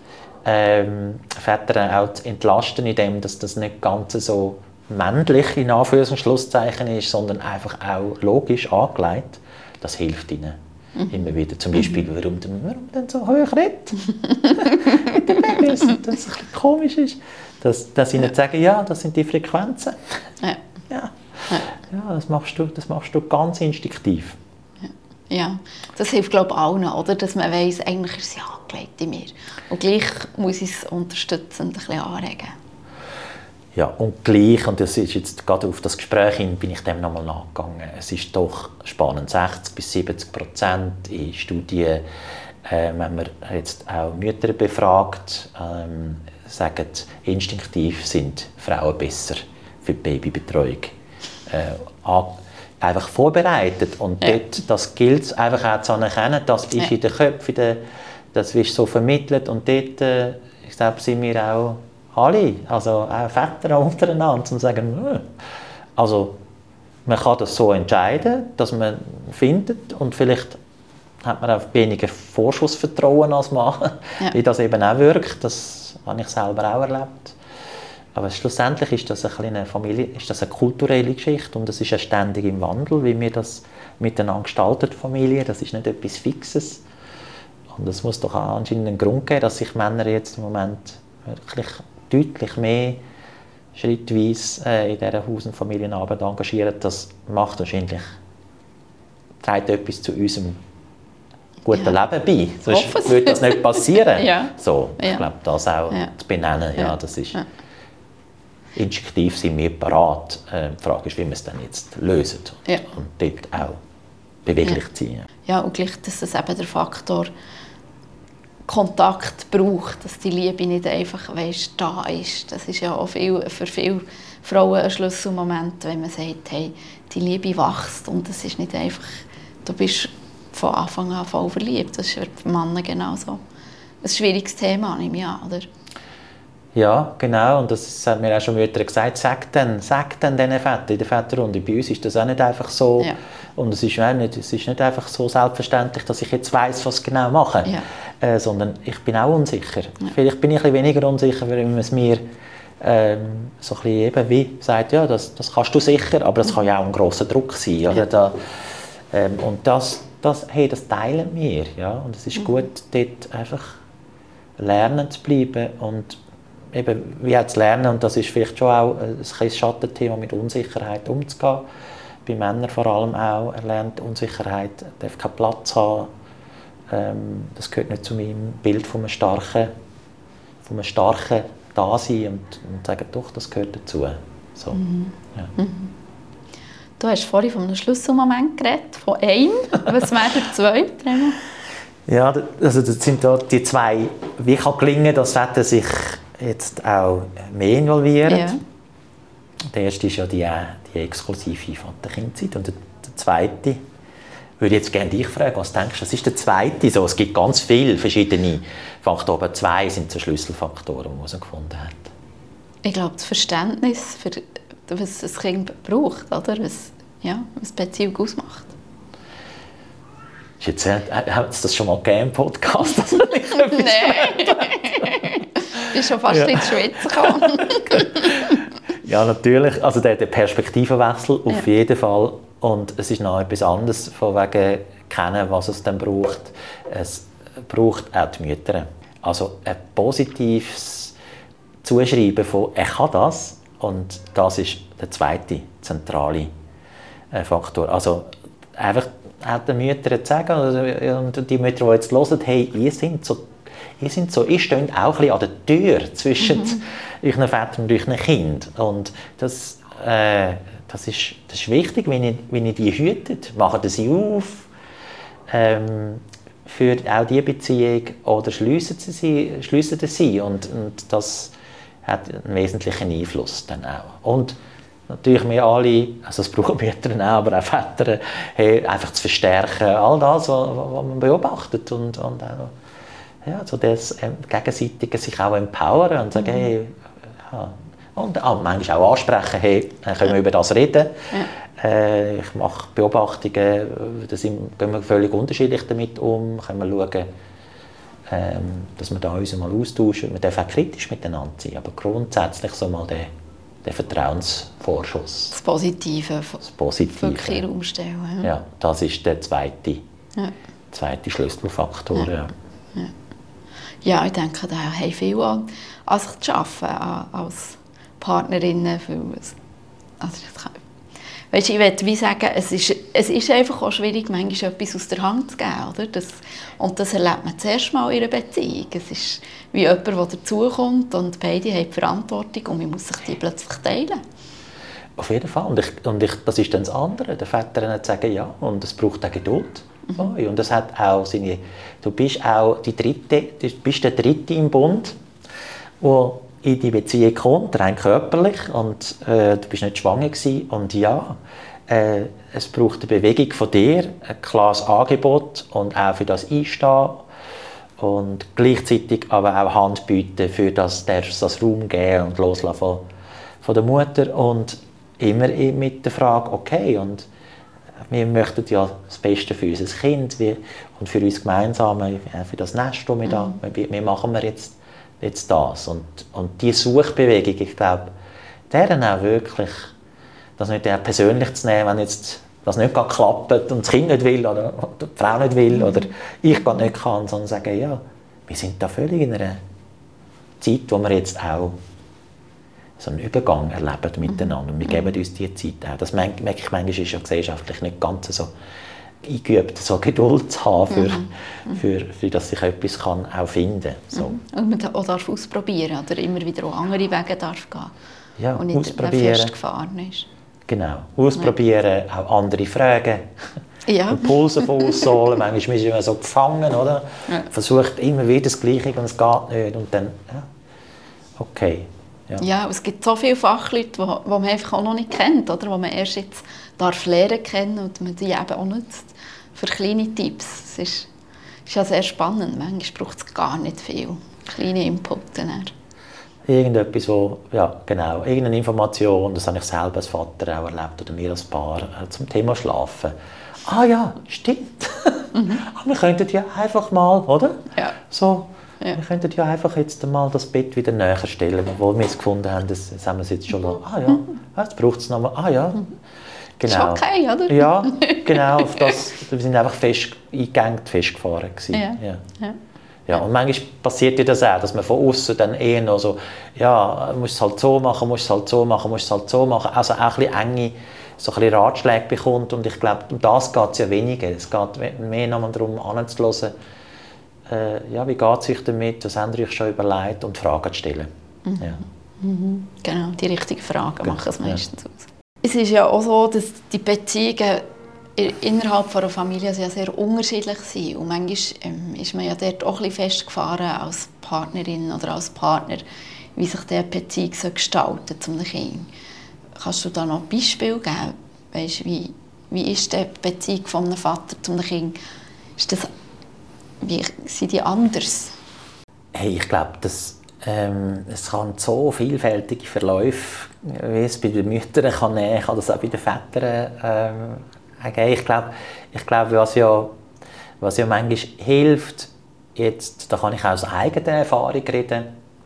Väter auch zu entlasten, indem dass das nicht ganz so männlich in Anführungs- und Schlusszeichen ist, sondern einfach auch logisch angelegt. Das hilft ihnen immer wieder. Zum Beispiel, warum denn so hoch redet mit den Babys, dass das ein bisschen komisch ist. Dass ihnen sagen, ja, das sind die Frequenzen. Ja, das machst du ganz instinktiv. Ja, das hilft, glaube ich, allen, oder? Dass man weiss, eigentlich ist sie angelegt in mir. Und gleich muss ich es unterstützend ein bisschen anregen. Ja, und gleich, und das ist jetzt gerade auf das Gespräch hin, bin ich dem nochmal nachgegangen. Es ist doch spannend, 60-70% in Studien, wenn man jetzt auch Mütter befragt, sagen, instinktiv sind Frauen besser für die Babybetreuung. Einfach vorbereitet. Und dort, das gilt es einfach auch zu anerkennen, das ist in den Köpfen, das wird so vermittelt. Und dort, ich glaube, sind wir auch alle, also auch Väter untereinander, zu sagen, also man kann das so entscheiden, dass man findet und vielleicht hat man auch weniger Vorschussvertrauen als Mann, wie das eben auch wirkt. Das habe ich selber auch erlebt. Aber schlussendlich ist das eine kulturelle Geschichte und es ist ja ständig im Wandel, wie wir das miteinander gestalten, Familie. Das ist nicht etwas Fixes. Und es muss doch auch anscheinend einen Grund geben, dass sich Männer jetzt im Moment wirklich deutlich mehr schrittweise in dieser Haus- und Familienarbeit engagieren. Das macht wahrscheinlich, trägt etwas zu unserem guten Leben bei. Sonst würde das nicht passieren. So, ich glaube, das auch zu benennen, das ist... Instinktiv sind wir parat. Die Frage ist, wie wir es dann jetzt lösen. Und dort auch beweglich sein. Ja, und gleich, dass es eben der Faktor Kontakt braucht, dass die Liebe nicht einfach da ist. Das ist ja auch für viele Frauen ein Schlüsselmoment, wenn man sagt, hey, die Liebe wächst und es ist nicht einfach, du bist von Anfang an voll verliebt. Das ist für Männer genauso ein schwieriges Thema, nehme ich an, oder? Ja, genau. Und das hat mir auch schon Mütter gesagt, sag dann diesen Vätern in der Väterrunde. Bei uns ist das auch nicht einfach so. Ja. Und es ist nicht einfach so selbstverständlich, dass ich jetzt weiss, was ich genau mache. Ja. Sondern ich bin auch unsicher. Ja. Vielleicht bin ich ein bisschen weniger unsicher, wenn man es mir so ein bisschen eben wie sagt, ja, das kannst du sicher, aber das kann ja auch ein grosser Druck sein. Ja. Oder? Und das teilen wir. Ja? Und es ist gut, dort einfach lernen zu bleiben und eben, wie auch zu lernen, und das ist vielleicht schon auch ein Schattenthema, mit Unsicherheit umzugehen. Bei Männern vor allem auch. Er lernt, Unsicherheit darf keinen Platz haben. Das gehört nicht zu meinem Bild von einem starken Dasein und sagen, doch, das gehört dazu. So, ja. Du hast vorhin von einem Schlüsselmoment geredet, von einem. Was wäre der zweite? Ja, also das sind da die zwei. Wie kann gelingen, dass Väter sich jetzt auch mehr involvieren? Ja. Der erste ist ja die exklusive Vater-Kind-Zeit. Und der zweite, würde ich jetzt gerne dich fragen, was denkst du, was ist der zweite? So, es gibt ganz viele verschiedene Faktoren, aber zwei sind so Schlüsselfaktoren, die man gefunden hat. Ich glaube, das Verständnis, für was ein Kind braucht, oder? Was Beziehung ausmacht. Hat es das schon mal gegeben im Podcast? Nein. Du bist schon fast in die Schweiz gekommen. Ja, natürlich. Also der Perspektivenwechsel auf jeden Fall. Und es ist noch etwas anderes, von wegen kennen, was es dann braucht. Es braucht auch die Mütter. Also ein positives Zuschreiben von «Ich kann das». Und das ist der zweite zentrale Faktor. Also einfach auch den Müttern zu sagen, und die Mütter, die jetzt hören, hey, ihr steht auch ein bisschen an der Tür zwischen euren Vätern und euren Kindern. Und das ist wichtig, wenn ihr die hütet. Macht sie auf für auch diese Beziehung oder schliessen sie. Und das hat einen wesentlichen Einfluss dann auch. Und natürlich wir alle, also das brauchen Mütter auch, aber auch Väter, hey, einfach zu verstärken, all das, was man beobachtet und auch ja, so das gegenseitige sich auch empowern und sagen, hey, ja, und manchmal auch ansprechen, hey, können wir über das reden. Ja. Ich mache Beobachtungen, da gehen wir völlig unterschiedlich damit um, können wir schauen, dass wir uns mal austauschen. Wir dürfen auch kritisch miteinander sein, aber grundsätzlich so mal der Vertrauensvorschuss. Das Positive. Wirklich umstellen. Ja, das ist der zweite Schlüsselfaktor. Ja. Ja, ich denke, da haben viele an sich zu arbeiten, als Partnerinnen. Weißt, ich würde sagen, es ist einfach auch schwierig, manchmal etwas aus der Hand zu geben. Oder? Und das erlebt man zuerst mal in einer Beziehung. Es ist wie jemand, der dazukommt und beide haben die Verantwortung und man muss sich die plötzlich teilen. Auf jeden Fall. Und das ist dann das andere. Der Väter sagen, ja, und es braucht auch Geduld. Und das hat auch du bist auch der Dritte im Bund, der in die Beziehung kommt, rein körperlich, und du bist nicht schwanger gewesen. Und ja, es braucht eine Bewegung von dir, ein klares Angebot und auch für das Einstehen und gleichzeitig aber auch Hand bieten für das Raum geben und loslassen von der Mutter und immer mit der Frage, okay, und wir möchten ja das Beste für unser Kind und für uns gemeinsam, für das Nest, das wir da, wie machen wir jetzt das? Und diese Suchbewegung, ich glaube, deren auch wirklich, das nicht persönlich zu nehmen, wenn jetzt das nicht klappt und das Kind nicht will oder die Frau nicht will oder ich gar nicht kann, sondern sagen, ja, wir sind da völlig in einer Zeit, wo wir jetzt auch so einen Übergang erleben miteinander. Und wir geben uns diese Zeit auch. Das merke ich manchmal, ist ja gesellschaftlich nicht ganz so eingeübt, so Geduld zu haben, für dass sich etwas kann auch finden kann. So. Und man auch darf ausprobieren oder immer wieder auch andere Wege darf gehen. Ja, und nicht festgefahren ist. Genau, ausprobieren, auch andere fragen. Ja. Impulse von ausholen. Manchmal ist man so gefangen, oder? Ja. Versucht immer wieder das Gleiche und es geht nicht. Und dann, ja, okay. Ja, es gibt so viele Fachleute, die man einfach auch noch nicht kennt, oder? Die man erst jetzt lernen kennen und man die eben auch nutzt für kleine Tipps. Es ist ja sehr spannend. Manchmal braucht es gar nicht viel. Kleine Inputs. Irgendetwas, irgendeine Information, das habe ich selber als Vater auch erlebt oder wir als Paar, zum Thema Schlafen. Ah ja, stimmt. Aber wir könnten ja einfach mal, oder? Ja. So, ja. Wir könnten ja einfach jetzt mal das Bett wieder näher stellen, obwohl wir es gefunden haben, das haben wir es jetzt schon lassen. Ah ja, jetzt braucht es nochmal. Ah ja, genau. Ist okay, oder? Ja, genau. Auf das, wir sind einfach festgefahren gewesen. Ja, und manchmal passiert ja das auch, dass man von außen dann eher noch so, ja, musst es halt so machen, musst es halt so machen, musst es halt so machen. Also auch ein bisschen enge so ein bisschen Ratschläge bekommt. Und ich glaube, um das geht es ja weniger. Es geht mehr nochmal darum, anzuhören, wie geht es euch damit, was habt ihr euch schon überlegt und Fragen zu stellen. Ja. Genau, die richtigen Fragen machen es meistens aus. Es ist ja auch so, dass die Beziehungen innerhalb einer Familie sehr, sehr unterschiedlich sind. Und manchmal ist man ja dort auch ein bisschen festgefahren als Partnerin oder als Partner, wie sich diese Beziehung gestalten zu einem Kind. Kannst du da noch Beispiele geben? Weißt, wie ist die Beziehung von einem Vater zu einem Kind? Wie sind die anders? Hey, ich glaube, es kann so vielfältige Verläufe, wie es bei den Müttern kann nehmen, kann das auch bei den Vätern geben. Ich glaube, was ja manchmal hilft, jetzt, da kann ich auch aus eigener Erfahrung reden,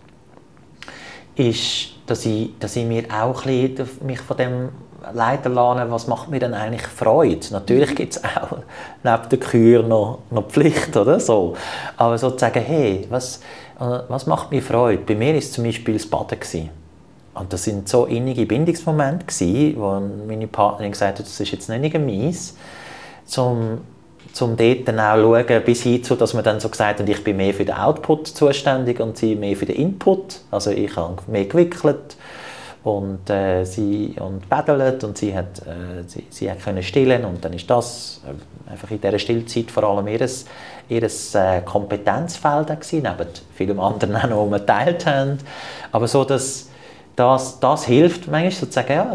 ist, dass ich mir auch ein bisschen mich von dem leiten lasse, was macht mir denn eigentlich Freude. Natürlich gibt es auch neben der Kür noch Pflicht, oder so. Aber sozusagen, hey, was macht mir Freude? Bei mir war es zum Beispiel das Baden. Und das sind so innige Bindungsmomente, wo meine Partnerin gesagt hat, das ist jetzt nicht meins, zum dort dann auch schauen, bis hin zu, dass man dann so gesagt hat, ich bin mehr für den Output zuständig und sie mehr für den Input. Also ich habe mehr gewickelt und sie paddelt und sie hat können stillen und dann ist das einfach in dieser Stillzeit vor allem ihr Kompetenzfeld gewesen, neben vielem anderen auch noch, was wir geteilt haben. Aber so, dass das hilft manchmal sozusagen, ja,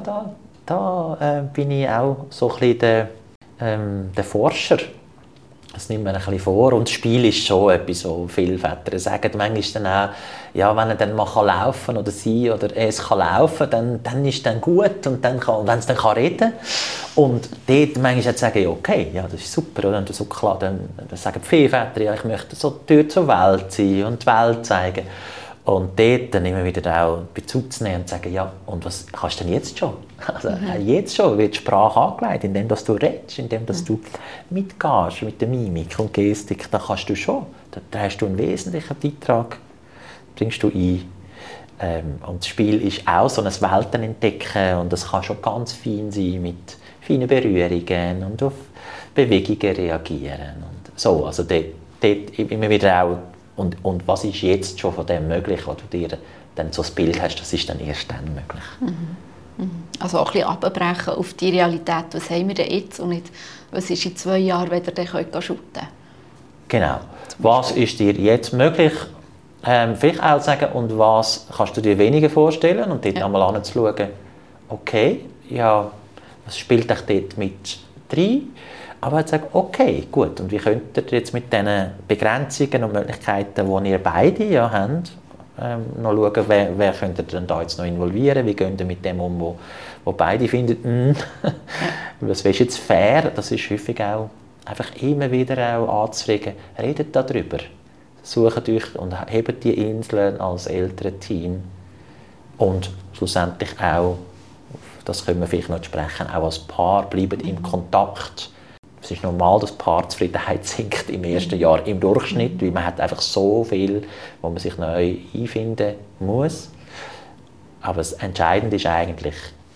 da bin ich auch so ein bisschen der Forscher. Das nimmt man ein bisschen vor. Und das Spiel ist schon etwas, so viele Väter sagen manchmal dann auch, ja, wenn er dann mal laufen kann oder sie oder es kann laufen, dann ist dann gut und wenn es dann reden kann. Und dort manchmal sagen, ja, okay, ja, das ist super. Oder? Und so klar, dann sagen viele Väter, ja, ich möchte so Tür zur Welt sein und die Welt zeigen. Und dort dann immer wieder auch Bezug zu nehmen und zu sagen, ja, und was kannst du denn jetzt schon? Also, jetzt schon wird die Sprache angelegt, indem dass du redest, indem dass du mitgehst mit der Mimik und Gestik, da kannst du schon. Da hast du einen wesentlichen Beitrag, bringst du ein. Und das Spiel ist auch so ein Weltenentdecken und das kann schon ganz fein sein mit feinen Berührungen und auf Bewegungen reagieren. Und so, also dort immer wieder auch. Und was ist jetzt schon von dem möglich, wo du dir dann so ein Bild hast, das ist dann erst dann möglich. Also auch ein bisschen abbrechen auf die Realität, was haben wir denn jetzt und nicht, was ist in 2 Jahren, wenn ihr dann shooten könnt. Genau. Was ist dir jetzt möglich? Vielleicht auch sagen, und was kannst du dir weniger vorstellen? Und dort einmal anzuschauen, okay, ja, was spielt euch dort mit rein? Aber halt sagen, okay, gut, und wie könnt ihr jetzt mit diesen Begrenzungen und Möglichkeiten, die ihr beide ja habt, noch schauen, wer könnt ihr denn da jetzt noch involvieren, wie geht ihr mit dem um, wo beide finden, was ist jetzt fair, das ist häufig auch einfach immer wieder auch anzuregen, redet darüber, sucht euch und hebt die Inseln als Elternteam und schlussendlich auch, das können wir vielleicht noch sprechen, auch als Paar, bleibt im Kontakt. Es ist normal, dass Paarzufriedenheit sinkt im ersten Jahr im Durchschnitt, weil man hat einfach so viel, wo man sich neu einfinden muss. Aber das Entscheidende ist eigentlich,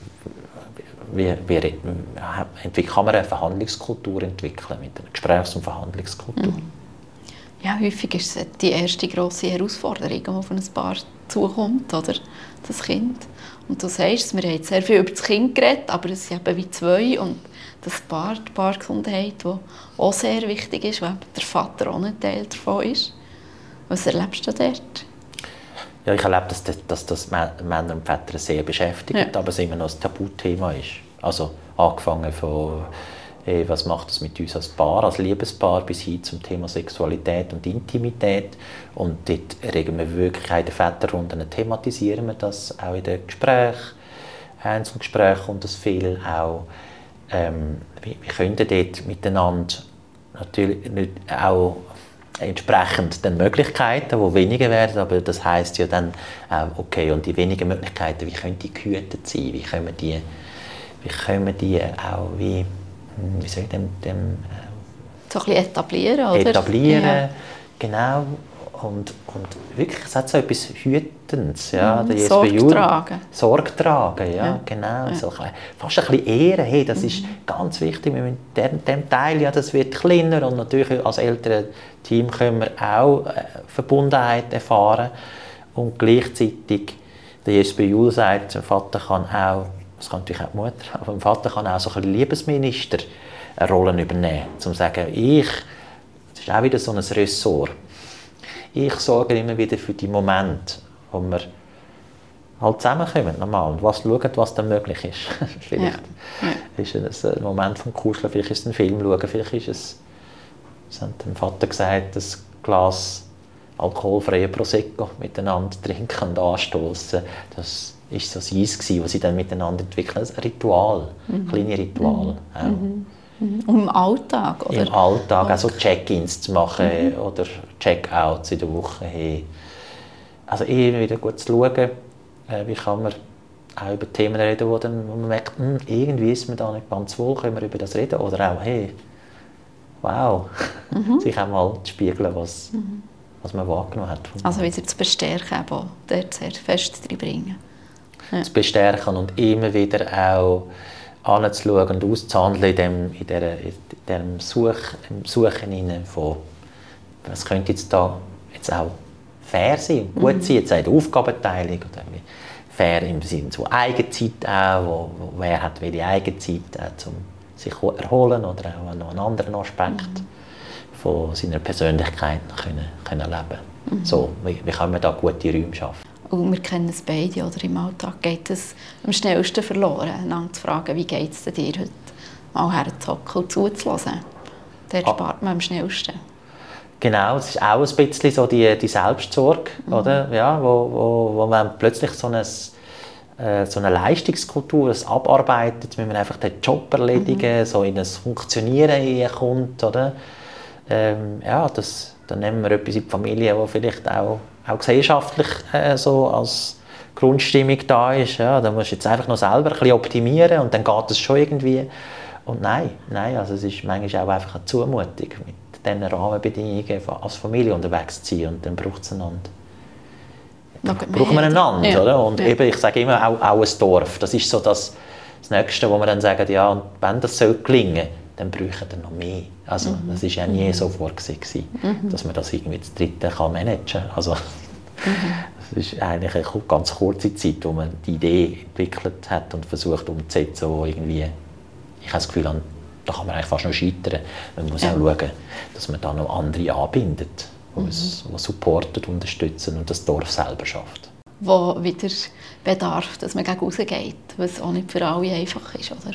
kann man eine Verhandlungskultur entwickeln, mit einer Gesprächs- und Verhandlungskultur. Ja, häufig ist es die erste grosse Herausforderung, die auf ein Paar zukommt, oder? Das Kind. Und du sagst, wir haben jetzt sehr viel über das Kind geredet, aber es sind eben wie 2 und das Paar, die Paargesundheit, die auch sehr wichtig ist, weil der Vater auch ein Teil davon ist. Was erlebst du dort? Ja, ich erlebe, dass das Männer und Väter sehr beschäftigt, aber es immer noch ein Tabuthema ist. Also angefangen von was macht das mit uns als Paar, als Liebespaar, bis hin zum Thema Sexualität und Intimität. Und dort regen wir wirklich in den Väterrunden, thematisieren wir das auch in den Gesprächen, Einzelgesprächen und das viel auch, wir können dort miteinander natürlich nicht auch entsprechend den Möglichkeiten, die weniger werden, aber das heisst ja dann auch, okay, und die wenigen Möglichkeiten, wie können die gehütet sein, wie können die auch, wie soll ich dem so ein bisschen etablieren, oder? Etablieren, ja. genau. Und wirklich, es hat so etwas Hütendes. Ja, Sorge tragen. Sorge tragen, ja, genau. Ja. So fast ein bisschen Ehren, hey, das ist ganz wichtig. Wir müssen dem Teil, ja, das wird kleiner und natürlich als Elternteam können wir auch Verbundenheit erfahren. Und gleichzeitig, der Jesper Juhl sagt, der Vater kann auch, das kann natürlich auch die Mutter, aber der Vater kann auch so ein Liebesminister eine Rolle übernehmen, um zu sagen, das ist auch wieder so ein Ressort. Ich sorge immer wieder für die Momente, wo wir halt zusammenkommen, normal, und schauen, was dann möglich ist. Vielleicht ist es ein Moment vom Kuscheln, vielleicht ist es ein Film schauen, vielleicht ist es, das hat dem Vater gesagt, ein Glas alkoholfreie Prosecco miteinander trinken und anstoßen. Das war so sein, was sie dann miteinander entwickeln. Ein Ritual, kleine Ritual. Und im Alltag, oder? Im Alltag, also Check-ins zu machen oder Check-outs in der Woche. Hey. Also immer wieder gut zu schauen, wie kann man auch über Themen reden, wo man merkt, irgendwie ist man da nicht ganz wohl, können wir über das reden. Oder auch, hey, wow, sich auch mal zu spiegeln, was man wahrgenommen hat. Also wieder zu bestärken, aber dort sehr fest reinbringen. Ja. Zu bestärken und immer wieder auch anzuschauen und auszuhandeln in diesem Suchen von, was könnte jetzt da jetzt auch fair sein, gut sein, jetzt auch in der Aufgabenteilung oder fair im Sinne von Eigenzeit auch, wer hat welche Eigenzeit um sich zu erholen oder auch noch einen anderen Aspekt von seiner Persönlichkeit können leben. So, wie kann man da gute Räume schaffen? Und wir kennen es beide, oder im Alltag geht es am schnellsten verloren, einander zu fragen, wie geht es dir heute, mal herzuhocken und zuzuhören. Dort spart man am schnellsten. Genau, es ist auch ein bisschen so die Selbstsorge, oder? Ja, wo man plötzlich so eine Leistungskultur, ein Abarbeiten, jetzt müssen wir einfach den Job erledigen, so in ein Funktionieren kommt, oder? Dann nehmen wir etwas in die Familie, wo vielleicht auch gesellschaftlich so als Grundstimmung da ist. Ja, da musst du jetzt einfach noch selber ein bisschen optimieren und dann geht es schon irgendwie. Und nein, also es ist manchmal auch einfach eine Zumutung, mit diesen Rahmenbedingungen als Familie unterwegs zu sein und dann braucht es einander. Brauchen wir einander, ja. Oder? Und eben, ich sage immer auch ein Dorf. Das ist so das Nächste, wo wir dann sagen, ja, und wenn das gelingen soll, dann bräuchten wir noch mehr. Also, das war ja nie so vorgesehen, dass man das irgendwie zu Dritten managen kann. Also, das ist eigentlich eine ganz kurze Zeit, wo man die Idee entwickelt hat und versucht umzusetzen, wo irgendwie, ich habe das Gefühl, da kann man eigentlich fast noch scheitern. Man muss auch schauen, dass man da noch andere anbindet, die supporten, unterstützen und das Dorf selber schafft. Wo wieder bedarf, dass man gegen rausgeht, was auch nicht für alle einfach ist, oder?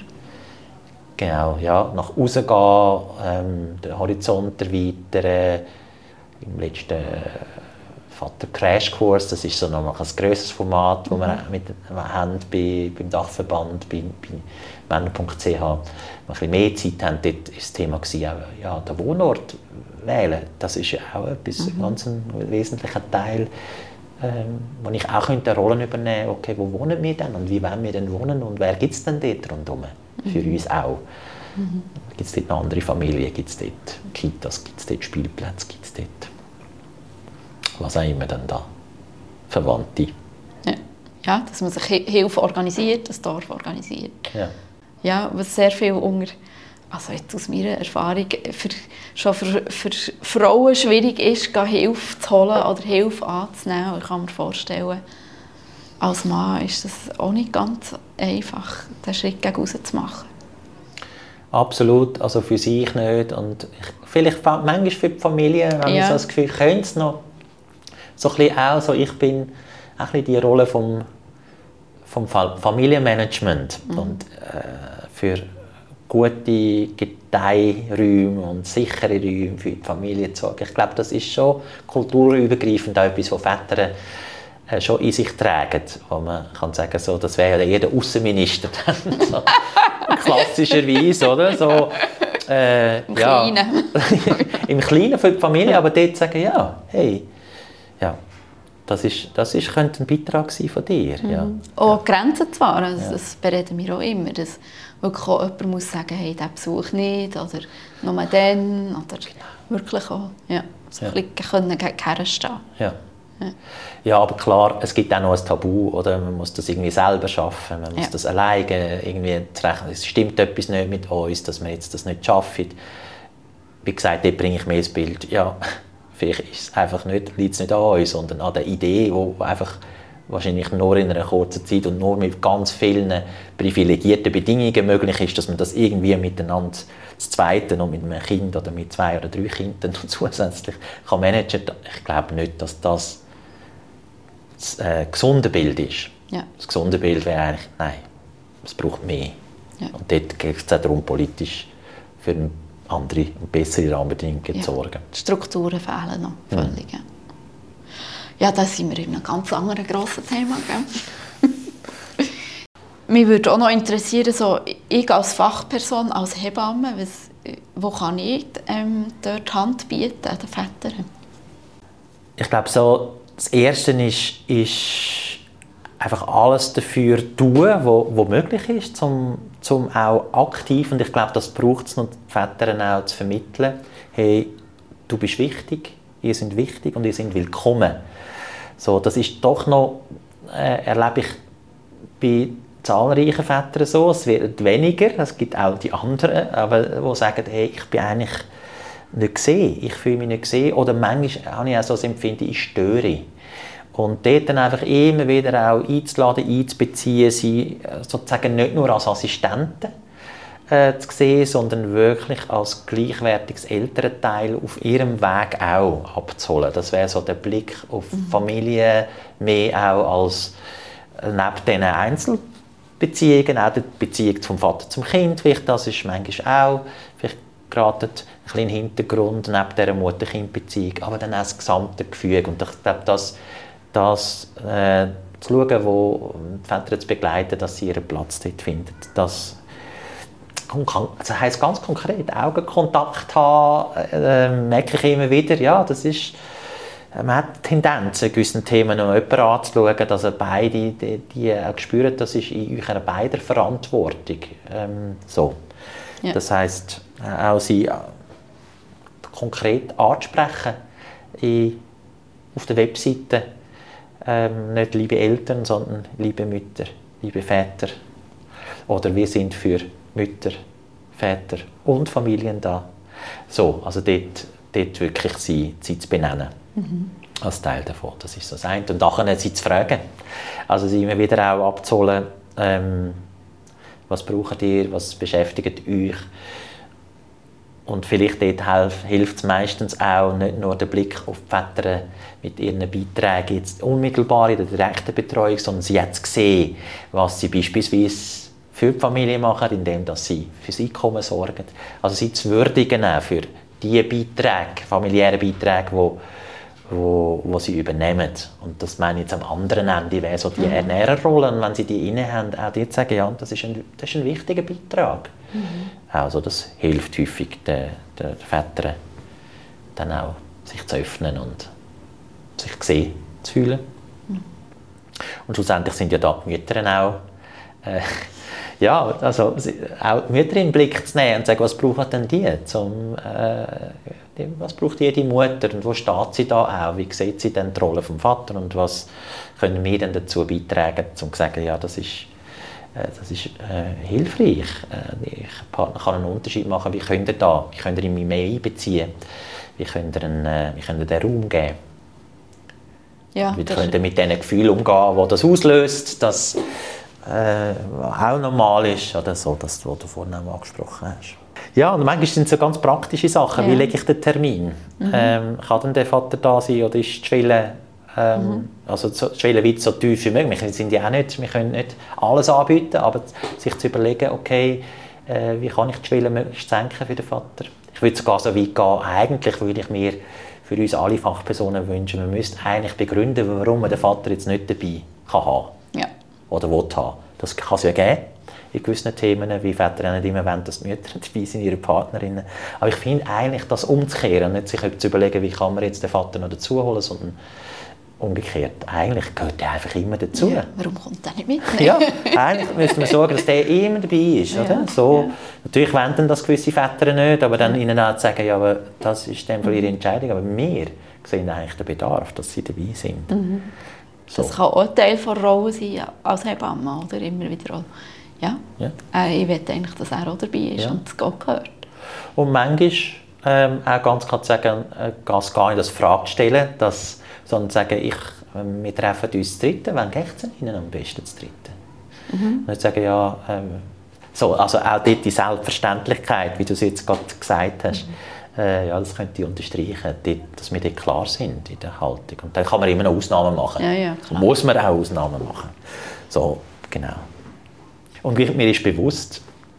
Genau, ja, nach außen gehen, den Horizont erweitern. Im letzten Vater-Crashkurs, das ist so noch ein grösseres Format, das wir haben beim Dachverband, bei männer.ch, wir ein bisschen mehr Zeit haben. Dort war das Thema, ja, den Wohnort wählen. Das ist ja auch etwas, ganz ein wesentlicher Teil, wo ich auch eine Rolle übernehmen könnte. Okay, wo wohnen wir denn und wie wollen wir denn wohnen und wer gibt es denn dort rundherum? Für uns auch. Gibt es dort eine andere Familie, gibt es dort Kitas, gibt es dort Spielplätze, gibt es dort was auch immer dann da, Verwandte. Ja, dass man sich Hilfe organisiert, das Dorf organisiert. Ja. Ja, was sehr viel also jetzt aus meiner Erfahrung, schon für Frauen schwierig ist, Hilfe zu holen oder Hilfe anzunehmen. Ich kann mir vorstellen, als Mann ist es auch nicht ganz einfach, den Schritt gegen raus zu machen. Absolut, also für sich nicht. Und vielleicht manchmal für die Familie, wenn ich so das Gefühl könnte es noch so ein bisschen auch so, ich bin auch ein bisschen die Rolle vom Familienmanagement und für gute Gedeihräume und sichere Räume für die Familie zu sorgen. Ich glaube, das ist schon kulturübergreifend auch etwas, was Väter schon in sich tragen. Wo man kann sagen, so, das wäre ja eher der Aussenminister. So, klassischerweise, oder? So, Im Kleinen. Im Kleinen für die Familie, aber dort sagen, ja, hey, ja, das könnte ein Beitrag sein von dir. Ja. Auch Grenzen zu wahren, also das bereden wir auch immer, dass wirklich auch jemand muss sagen, hey, diesen Besuch nicht, oder nur dann, oder wirklich auch, so ein bisschen gegen herstehen. Ja, aber klar, es gibt auch noch ein Tabu, oder? Man muss das irgendwie selber schaffen, man muss das alleine irgendwie rechnen. Es stimmt etwas nicht mit uns, dass wir jetzt das nicht schaffen. Wie gesagt, dort bringe ich mir das Bild, ja, vielleicht liegt es nicht an uns, sondern an der Idee, die einfach wahrscheinlich nur in einer kurzen Zeit und nur mit ganz vielen privilegierten Bedingungen möglich ist, dass man das irgendwie miteinander zu zweiten und mit einem Kind oder mit 2 oder 3 Kindern zusätzlich kann managen. Ich glaube nicht, dass das gesunde Bild ist. Ja. Das gesunde Bild wäre eigentlich, nein, es braucht mehr. Ja. Und dort geht es auch darum, politisch für andere und bessere Rahmenbedingungen zu sorgen. Die Strukturen fehlen noch völlig. Ja, da sind wir in einem ganz anderen grossen Thema. Gell? Mich würde auch noch interessieren, so, ich als Fachperson, als Hebamme, wo kann ich dort Hand bieten den Vätern? Ich glaube, so, das Erste ist einfach alles dafür tun, was möglich ist, um auch aktiv, und ich glaube, das braucht es noch, die Väter auch zu vermitteln, hey, du bist wichtig, ihr seid wichtig und ihr seid willkommen. So, das ist doch noch, erlebe ich bei zahlreichen Vätern so, es wird weniger, es gibt auch die anderen, aber die sagen, hey, ich bin eigentlich nicht gesehen, ich fühle mich nicht gesehen, oder manchmal habe ich auch so das Empfinden, ich störe. Und dort dann einfach immer wieder auch einzuladen, einzubeziehen, sie sozusagen nicht nur als Assistenten zu sehen, sondern wirklich als gleichwertiges Elternteil auf ihrem Weg auch abzuholen. Das wäre so der Blick auf Familie, mehr auch als neben diesen Einzelbeziehungen, auch die Beziehung vom Vater zum Kind, vielleicht, das ist manchmal auch vielleicht gerade ein bisschen Hintergrund neben dieser Mutter-Kind-Beziehung, aber dann auch das gesamte Gefüge. Und ich glaube, das zu schauen, wo die Väter zu begleiten, dass sie ihren Platz dort finden. Das heisst ganz konkret, Augenkontakt haben, merke ich immer wieder, ja, das ist, man hat Tendenzen, gewissen Themen noch jemanden anzuschauen, dass beide die auch spüren, das ist in eurer beider Verantwortung. So. Ja. Das heisst, auch sie konkret anzusprechen auf der Webseite, nicht liebe Eltern, sondern liebe Mütter, liebe Väter. Oder wir sind für Mütter, Väter und Familien da. So, also dort wirklich sie zu benennen. Als Teil davon. Das ist so das eine. Und nachher sie zu fragen. Also sie immer wieder auch abzuholen, was braucht ihr, was beschäftigt euch. Und vielleicht dort hilft es meistens auch nicht nur der Blick auf die Väter mit ihren Beiträgen jetzt unmittelbar in der direkten Betreuung, sondern sie jetzt sehen, was sie beispielsweise für die Familie machen, indem sie für das Einkommen sorgen. Also sie zu würdigen auch für die Beiträge, familiären Beiträge, wo sie übernehmen. Und das meine ich jetzt am anderen Ende, wäre so die Ernährerrolle, und wenn sie die inne haben, auch die sagen, ja, das ist ein wichtiger Beitrag. Also das hilft häufig den Vätern, dann auch sich zu öffnen und sich gesehen zu fühlen. Und schlussendlich sind ja da die Mütter auch, also auch die Mütter in den Blick zu nehmen und zu sagen, was brauchen denn die? Was braucht die Mutter und wo steht sie da auch? Wie sieht sie denn die Rolle vom Vater und was können wir denn dazu beitragen, um zu sagen, ja, das ist hilfreich. Der Partner kann einen Unterschied machen. Wie könnt ihr mich mehr einbeziehen? Wie könnt ihr den Raum geben? Ja, wie könnt ihr mit diesen Gefühlen umgehen, die das auslöst, das auch normal ist, oder so, das, was du vorhin auch angesprochen hast. Ja, und manchmal sind es so ganz praktische Sachen. Ja. Wie lege ich den Termin? Kann denn der Vater da sein oder ist die Schwelle also die Schwellenwitz so tief wie möglich? Wir können nicht alles anbieten, aber sich zu überlegen, okay, wie kann ich die Schwelle möglichst senken für den Vater. Ich würde sogar so weit gehen, eigentlich würde ich mir für uns alle Fachpersonen wünschen, wir müssten eigentlich begründen, warum man den Vater jetzt nicht dabei kann haben oder will haben. Das kann es ja geben in gewissen Themen, wie Väter nicht immer wollen, dass die Mütter dabei sind, ihre Partnerinnen. Aber ich finde eigentlich, das umzukehren, nicht sich zu überlegen, wie kann man jetzt den Vater noch dazu holen, sondern umgekehrt. Eigentlich gehört der einfach immer dazu. Ja, warum kommt der nicht mit? Ja, eigentlich müsste man sorgen, dass der immer dabei ist. Oder? So, natürlich wollen das gewisse Väter nicht, aber dann ihnen auch sagen, ja, aber das ist dann ihre Entscheidung. Aber wir sehen eigentlich den Bedarf, dass sie dabei sind. Mhm. So. Das kann auch ein Teil der Rolle sein als Hebamme, oder? Immer wieder auch. Ja. Ich will eigentlich, dass er auch dabei ist und es auch gehört. Und manchmal auch ganz klar zu sagen, gar nicht als Frage stellen, sondern zu sagen, wir treffen uns zu dritten, wann geht es Ihnen am besten zu dritten? Und nicht sagen, ja, also auch dort die Selbstverständlichkeit, wie du es jetzt gerade gesagt hast, ja, das könnte ich unterstreichen, dass wir dort klar sind in der Haltung. Und dann kann man immer noch Ausnahmen machen. Ja, muss man auch Ausnahmen machen. So, genau. Und mir ist bewusst,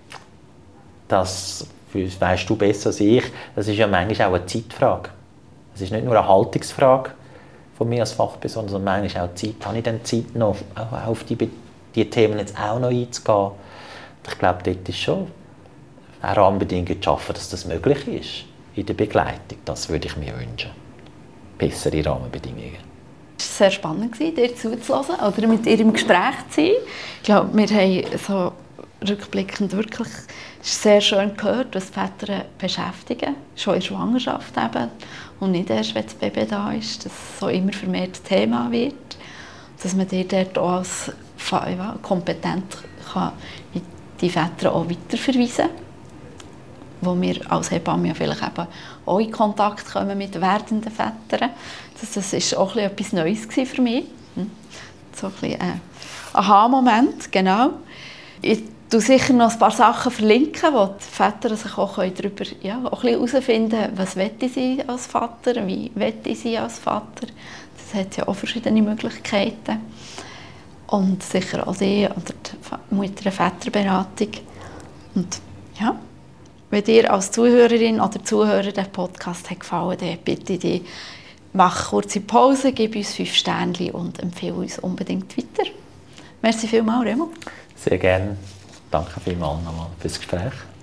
dass, das weißt du besser als ich, das ist ja manchmal auch eine Zeitfrage. Es ist nicht nur eine Haltungsfrage von mir als Fachperson, sondern manchmal auch Zeit. Habe ich dann Zeit noch, auch auf die Themen jetzt auch noch einzugehen? Und ich glaube, dort ist schon eine Rahmenbedingung zu schaffen, dass das möglich ist in der Begleitung. Das würde ich mir wünschen. Bessere Rahmenbedingungen. Es war sehr spannend, dir zuzuhören oder mit ihr im Gespräch zu sein. Ich glaube, wir haben so rückblickend wirklich sehr schön gehört, was die Väter beschäftigen, schon in der Schwangerschaft eben. Und nicht erst, wenn das Baby da ist, dass es so immer vermehrt Thema wird. Dass man dir dort auch als kompetent kann die Väter auch weiterverweisen kann. Wo wir als Hebamme ja vielleicht eben auch in Kontakt kommen mit werdenden Vätern. Das war auch etwas Neues für mich. So ein bisschen ein Aha-Moment, genau. Ich verlinke sicher noch ein paar Sachen, verlinken, wo die Väter sich auch darüber herausfinden können, was sie als Vater, wie sie als Vater. Das hat ja auch verschiedene Möglichkeiten. Und sicher auch die oder die Mutter-Väter-Beratung. Und ja, wenn dir als Zuhörerin oder Zuhörer der Podcast hat gefallen, dann bitte dich, mach kurze Pause, gib uns 5 Sternchen und empfehle uns unbedingt weiter. Merci vielmals, Remo. Sehr gerne. Danke vielmals nochmal fürs Gespräch.